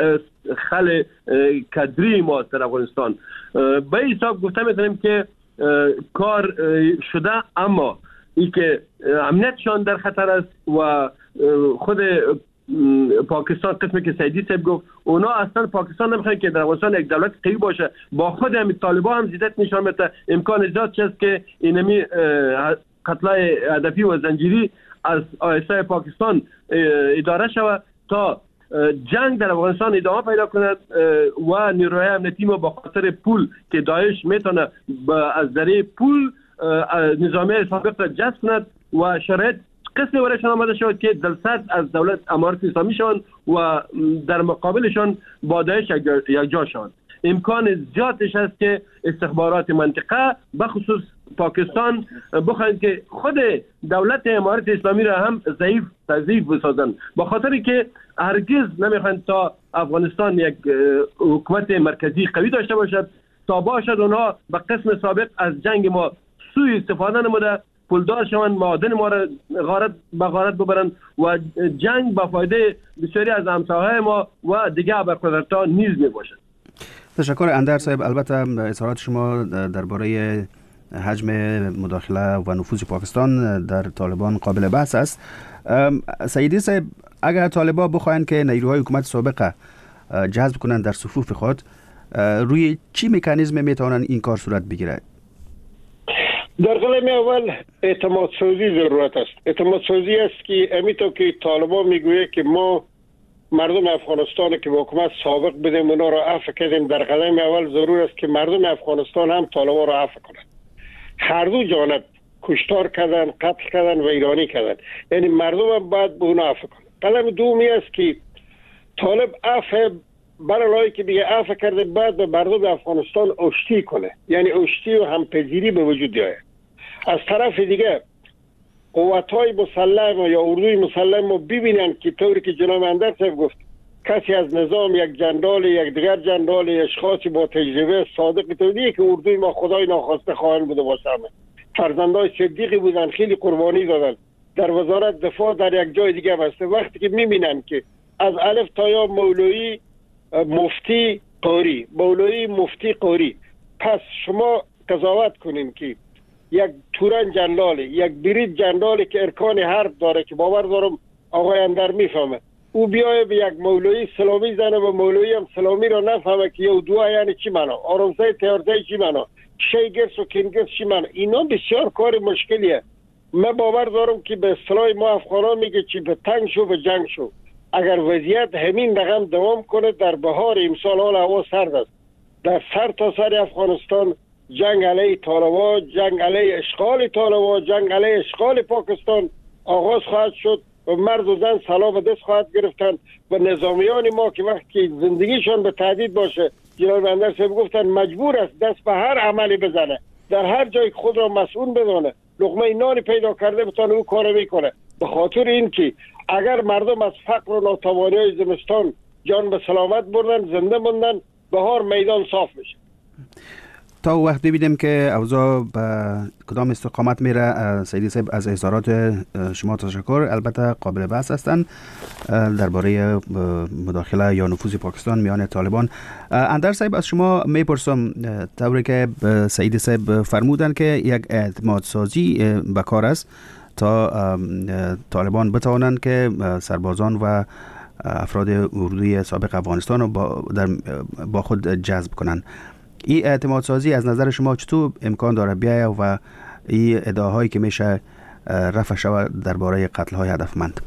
خل کدری ما در افغانستان. به حساب گفته میتونیم که کار شده، اما این که امنیتشان در خطر است و خود پاکستان قسمی که سیدی صاحب گفت اونا اصلا پاکستان نمیخواد که در افغانستان یک دولت قوی باشه. با خود همین طالبان هم زیادت نشان میده امکان زیاد است که اینمی قتلای هدفی و زنجیری از آیسای پاکستان اداره شود تا جنگ در افغانستان ادامه پیدا کند و نیروهای امنیتی ما با خاطر پول که داعش میتونه از ذریعه پول نظامی سابق را جذب کند و شرایط قسمی برایشان آمده شد که دلسرد از دولت امارت اسلامی شوند و در مقابلشان با داعش یک جا شوند. امکان زیادش است که استخبارات منطقه بخصوص پاکستان بخواهند که خود دولت امارت اسلامی را هم ضعیف تضعیف بسازند، با خاطری که هرگز نمیخواهند تا افغانستان یک حکومت مرکزی قوی داشته باشد، تا باشد اونها به قسم سابق از جنگ ما سوء استفاده نموده پولدار شوند، معادن ما را غارت به غارت ببرند و جنگ با فایده بسیاری از همسایه‌های ما و دیگه ابرقدرت‌ها نیز میباشد. تشکر اندر صاحب. البته اظهارات شما درباره حجم مداخله و نفوذ پاکستان در طالبان قابل بحث است. سیدی صاحب، اگر طالبان بخواهند که نیروهای حکومت سابقه جذب کنند در صفوف خود، روی چی مکانیزم میتوانند این کار صورت بگیرد؟ در قدم اول اعتماد سازی ضرورت است. اعتماد سازی است که امیتو که طالبان میگویه که ما مردم افغانستان که با حکومت سابق بدیم اونا را عفو کردیم، در قدم اول ضرور است که مردم افغانستان هم طالبان را عفو کنند. هر دو جانب کشتار کردن، قتل کردن و ایرانی کردن، یعنی مردم هم باید به اونا عفو کنند. قدم دومی است که طالب عفو برای که دیگه عفو کرده بعد به مردم افغانستان اشتی کنه، یعنی اشتی و همپذیری به وجود بیاید. از طرف دیگه قوت‌های مسلح ما یا اردوی مسلح ما ببینن که طوری که جناب اندر صاحب گفت کسی از نظام یک جندال یک دیگر جندال اشخاصی با تجربه صادق تولیه که اردوی ما خدای ناخواسته خواهان بوده باشه، فرزندای صدیقی بودن، خیلی قربانی دادن، در وزارت دفاع در یک جای دیگه بسته. وقتی که میبینن که از الف تا یا مولوی مفتی قاری مولوی مفتی قاری، پس شما قضاوت کنین که یک تورن جندالی یک برید جندالی که ارکان حرب داره که باور دارم آقای اندر میفهمه، او بیایه به یک مولوی سلامی زنه و مولوی هم سلامی را نفهمه که یه دعا یعنی چی معنا، آرامسای تیارزای چی معنا، شیگرس و کنگرس چی معنا. اینا بسیار کار مشکلیه. من باور دارم که به اصطلاح ما افغانان میگه چی به تنگ شو به جنگ شو. اگر وضعیت همین رقم دوام کنه در بهار امسال حال هوا سرد است، در سر تا سر افغانستان جنگ علیه طالبان، جنگ علیه اشغال طالبان، جنگ علیه اشغال پاکستان آغاز خواهد شد و مرد و زن سلاح به دست خواهد گرفتن و نظامیان ما که وقتی زندگیشان به تهدید باشه، جناب اندر صاحب گفتن مجبور است دست به هر عملی بزنه، در هر جای خود را مسئول بدانه، لقمه نانی پیدا کرده بتونه او کار میکنه. به خاطر این که اگر مردم از فقر و ناتوانی زمستان جان به سلامت بردن، زنده موندن، بهار میدان صاف میشه. تا وقت ببینیم که اوضاع به کدام استقامت میره. سیدی صاحب از اظهارات شما تشکر. البته قابل بحث هستند درباره مداخله یا نفوذ پاکستان میان طالبان. اندر صاحب از شما میپرسم، طوری که سیدی صاحب فرمودن که یک اعتماد سازی به کار است تا طالبان بتوانند که سربازان و افراد اردوی سابق افغانستان رو با, در با خود جذب کنند. این اعتماد سازی از نظر شما چطور امکان داره بیایه و این ادعاهایی که میشه رفع شود درباره قتل های هدفمند؟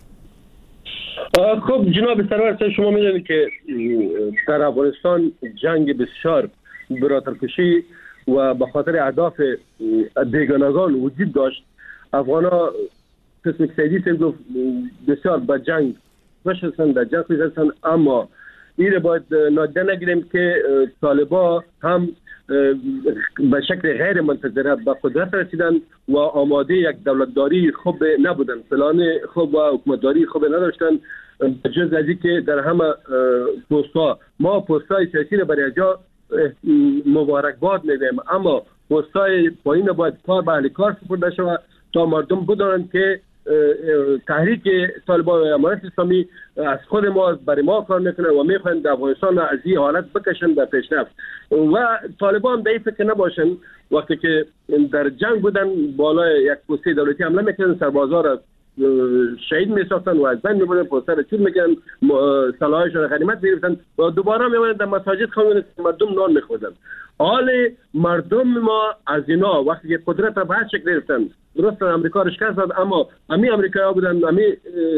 خب جناب سرور، شما میدونید که در افغانستان جنگ بسیار برادرکشی و به خاطر اهداف بیگانگان وجود داشت. افغانا قسم سیدی سه گفت بسیار به جنگ بشستن، در جنگ بشستن، اما این باید نادیده نگیریم که طالبا هم به شکل غیر منتظره به قدرت رسیدن و آماده یک دولتداری خوب نبودن، پلان خوب و حکومتداری خوب نداشتن، جز از این که در همه پست‌ها ما پست‌های سیاسی رو برای جا مبارکباد میدیم، اما پست‌های پایین باید کار به اهل کار سپرده شود تا مردم بدانند که تحریک طالبان و امارت اسلامی از خود ما برای ما کار میکنه و میخواین در افغانستان از این حالت بکشن در پیشرفت و طالبان به این فکر نباشن وقتی که در جنگ بودن بالای یک پست دولتی حمله میکنن، سربازا را شهید میساختن و از بین میبردن، پوستر را چور میکنن، سلاحایشان را غنیمت میگرفتن و دوباره میبردن در مساجد خواندن مردم نان میخوردن. حال مردم ما از اینا وقتی که قدرت را به هر شکل گرفتن، درست امریکا را شکست داد، اما همین امریکایی‌ها بودن، همین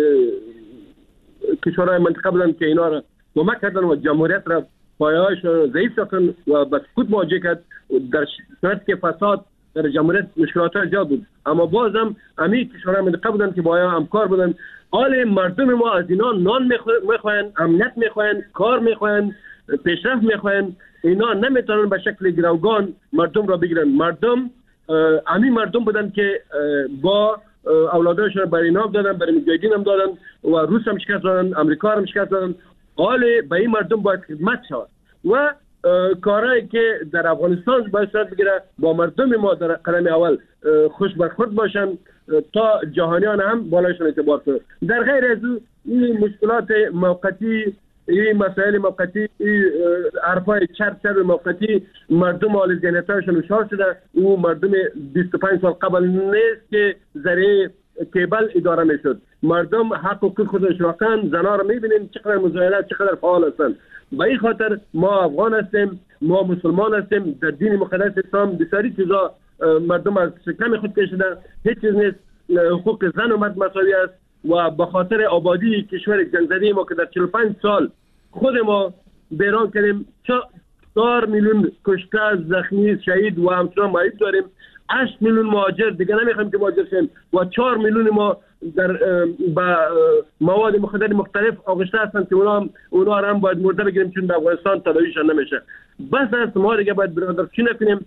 کشورهای منطقه بودن که اینا را کمک کردن و جمهوریت را پایه‌هایش را ضعیف ساختن و به سقوط مواجه کرد. در صورتی که فساد در جمهوریت مشکلات ها ایجاد بود، اما بازم همین کشورهای منطقه بودن که با آیا همکار بودن. حال مردم ما از اینا نان میخواین، امنیت میخواین، کار میخواین، پیشرفت میخواین. اینا نمیتونن به شکل گروگان مردم را بگیرن. مردم همین مردم بودن که با اولاداشون برای اینا دادن، برای مجاهدین هم دادن و روس هم شکست دادن، امریکا هم شکست دادن. حال به این مردم باید خدمت شود و کارهایی که در افغانستان باید صورت بگیره با مردم ما در قدم اول خوش برخورد باشن تا جهانیان هم بالایشون اعتبار کنه. در غیر از این مشکلات موقتی، این مسائل موقتی، این حرفای چرب چرب موقتی، مردم حال ذهنیتاشون اشار شده. او مردم بیست و پنج سال قبل نیست که ذریعه کیبل اداره میشد. مردم حق و حقوق خودش راکن، زنا رو میبینیم چقدر مزاحمت، چقدر فعال هستن. به این خاطر ما افغان هستیم، ما مسلمان هستیم. در دین مقدس اسلام بسیاری چیزا مردم از شکم خود کشیدن، هیچ چیز نیست. حقوق زن و مرد مساوی است و به خاطر آبادی کشور جنگ زده ما که در چهل و پنج سال خود ما بیران کردیم، چهار میلیون کشته، زخمی، شهید و همچنان مایب داریم. هشت میلیون مهاجر دیگه نمیخوایم که مهاجر شیم و چهار میلیون ما در با مواد مخدر مختلف آغشته هستند که اونا هم اونا هم باید مرده بگیریم چون در افغانستان تداویشان نمیشه. بس است ما دیگه باید برادر چی نکنیم.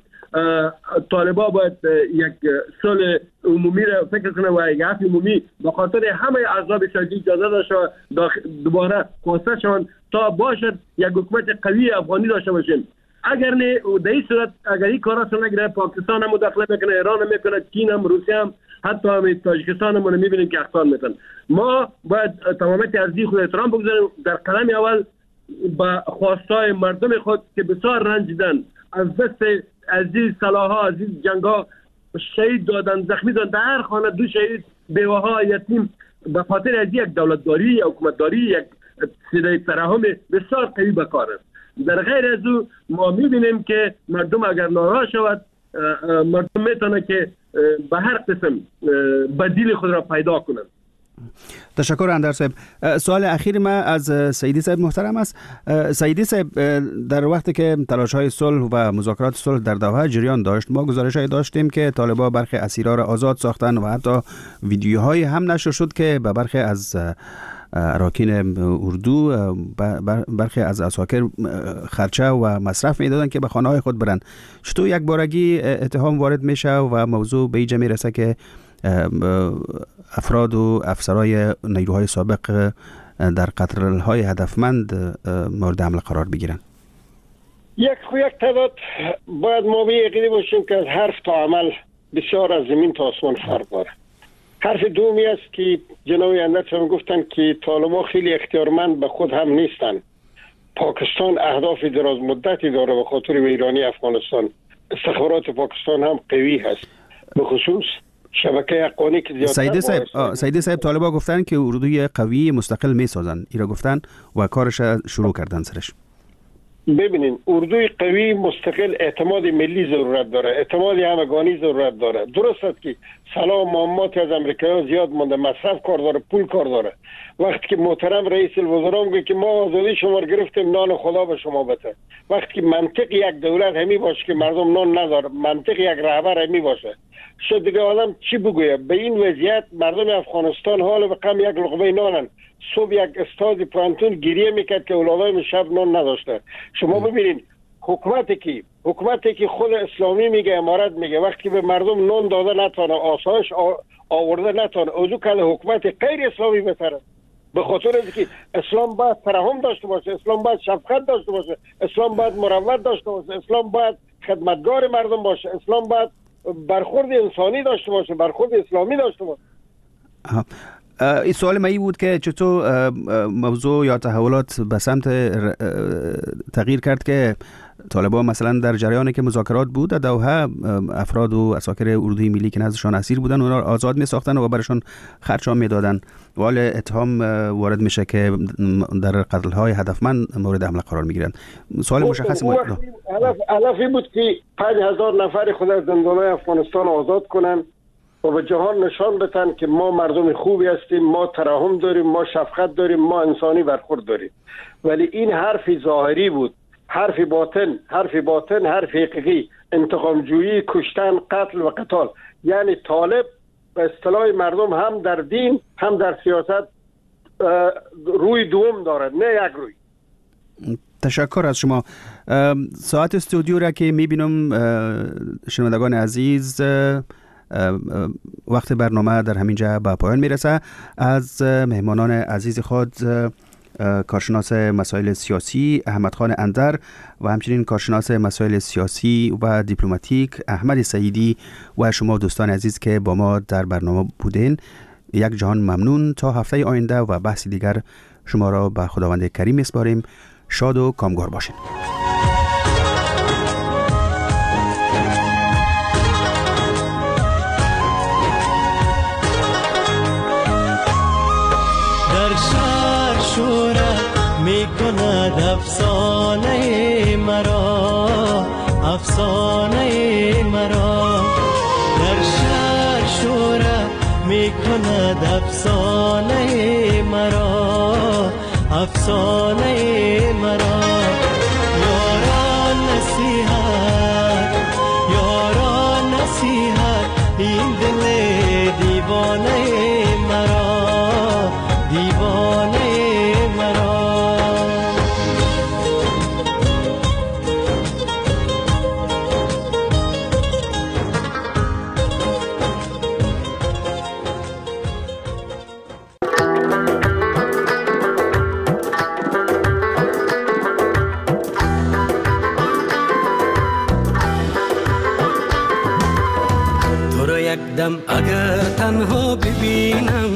طالبا باید یک صلح عمومی را فکر کنه و یک عفو عمومی به خاطر همه اعضاب شادی اجازه داشته دوباره خواسته شون تا باشد یک حکومت قوی افغانی داشته باشیم. اگر نه در این صورت اگر این کارا سر نگیره، پاکستان هم مداخله میکنه، ایران هم میکنه، چین هم، روسیه هم، حتی هم تاجیکستان هم میبینیم که اخطار میکنن. ما باید تمامیت ارضی خود احترام بگذاریم. در قدم اول با خواستای مردم خود که بسیار رنجیدن، از دست عزیز سلاح‌ها، عزیز جنگ‌ها شهید دادن، زخمی دادن، در هر خانه دو شهید، بیوه‌ها، یتیم، به خاطر از یک دولتداری یا حکومتداری یک صدای ترحم بسیار قوی بکار است. در غیر از او ما می‌بینیم که مردم اگر ناراض شود، مردم میتونه که به هر قسم بدیل خود را پیدا کنند. تشکر اندر صاحب. سوال اخیر ما از سیدی صاحب محترم است. سیدی صاحب، در وقتی که تلاش های صلح و مذاکرات صلح در دوحه جریان داشت، ما گزارش های داشتیم که طالبان برخی اسیرا را آزاد ساختن و حتی ویدیوهای هم نشر شد که به برخی از اراکین اردو، برخی از عساکر خرچه و مصرف میدادن که به خانه های خود برن. چطور یک بارگی اتهام وارد میشه و موضوع به اینجا میرسه که افراد و افسرهای نیروهای سابق در قتل‌های هدفمند مورد حمله قرار بگیرن؟ یک یک تعداد باید ما به یقینی باشیم که از حرف تا عمل بسیار از زمین تا آسمان فرق داره. حرف دومی است که جناب اندرس هم گفتن که طالبان خیلی اختیارمند به خود هم نیستن. پاکستان اهداف دراز مدتی داره به خاطر ایرانی افغانستان. استخبارات پاکستان هم قوی هست، به خصوص شبکه حقانی که زیادتر سیده صاحب سیده صاحب طالبا گفتن که اردوی قوی مستقل می سازن، ایرا گفتن و کارش شروع کردن سرش. ببینین اردوی قوی مستقل اعتماد ملی ضرورت داره، اعتماد همگانی ضرورت داره. درست است که سلام معاملات از امریکایی زیاد مونده، مصرف کار داره، پول کار داره. وقتی که محترم رئیس الوزراء میگه که ما آزادی شما رو گرفتیم، نان خدا به شما بده. وقتی که منطق یک دولت همی باشه که مردم نان نداره، منطق یک رهبر همی باشه، شد دیگه آدم چی بگویه؟ به این وضعیت مردم افغانستان حال به کم یک لقمه نانن. صبح یک استاد پانتون گریه میکرد که اولادای شب نان نداشته. شما ببینید حکومتی که حکومتی که خود اسلامی میگه، امارت میگه، وقتی به مردم نان داده نتونه، آسایش آورده نتونه، اوضو کله حکومت غیر اسلامی بهتره. به خاطر اینکه اسلام باید ترحم داشته باشه، اسلام باید شفقت داشته باشه، اسلام باید مروت داشته باشه، اسلام باید خدمتگار مردم باشه، اسلام باید برخورد انسانی داشته باشه، برخورد اسلامی داشته باشه. این سوال من بود که چطور موضوع یا تحولات به سمت تغییر کرد که طالبان مثلا در جریانی که مذاکرات بود در دوحه افراد و عساکر اردوی ملی که نزدشان اسیر بودن اونا را آزاد می ساختن و برشان خرچام می دادن. ولی اتهام وارد میشه که در قتل‌های هدفمند مورد حمله قرار می گیرن. سوال مشخص بود علفی بود که پنج هزار نفر خود از زندانهای افغانستان آزاد کنن و به جهان نشان بدن که ما مردم خوبی هستیم، ما ترحم داریم، ما شفقت داریم، ما انسانی برخورد داریم. ولی این حرفی ظاهری بود، حرف باطن، حرف باطن، حرف حقیقی، انتقامجویی، کشتن، قتل و قتال. یعنی طالب به اصطلاح مردم هم در دین هم در سیاست روی دوم دارد، نه یک روی. تشکر از شما. ساعت استودیو را که میبینم شنوندگان عزیز، وقت برنامه در همین جا به پایان میرسه. از مهمانان عزیز خود کارشناس مسائل سیاسی احمد خان اندر و همچنین کارشناس مسائل سیاسی و دیپلماتیک احمد سعیدی و شما دوستان عزیز که با ما در برنامه بودین، یک جهان ممنون. تا هفته آینده و بحث دیگر شما را به خداوند کریم میسپاریم. شاد و کامگار باشین. میکند افسانه مرا، افسانه مرا در شهر شوره میکند افسانه مرا، افسانه مرا. یاران نصیحت، یاران نصیحت، این دل دیوانه مرا، دیوانه دم اگر تنها ببینم،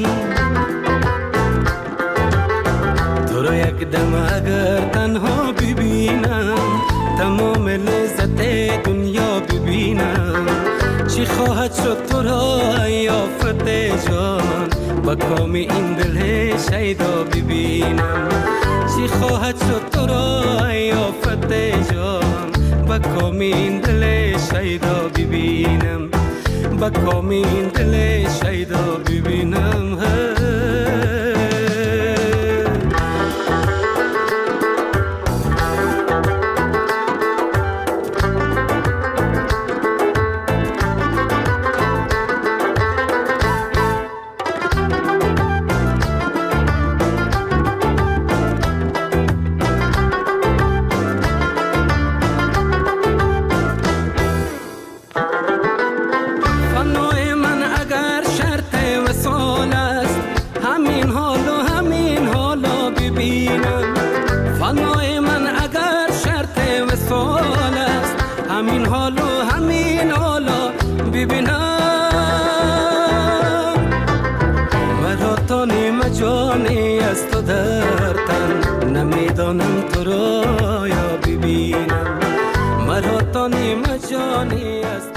تو را یک دم اگر تنها ببینم، تمام لذت دنیا ببینم. چی خواهد شد تو را یافت جان، با کام این دل شیدا ببینم. چی خواهد شد تو را یافت جان، با کام این دل شیدا ببینم، با کام این دل شیدا ببینم. فنای من اگر جانی از تو در تن، نمیدانم تو را یا ببینم، مرا تا نیم جانی از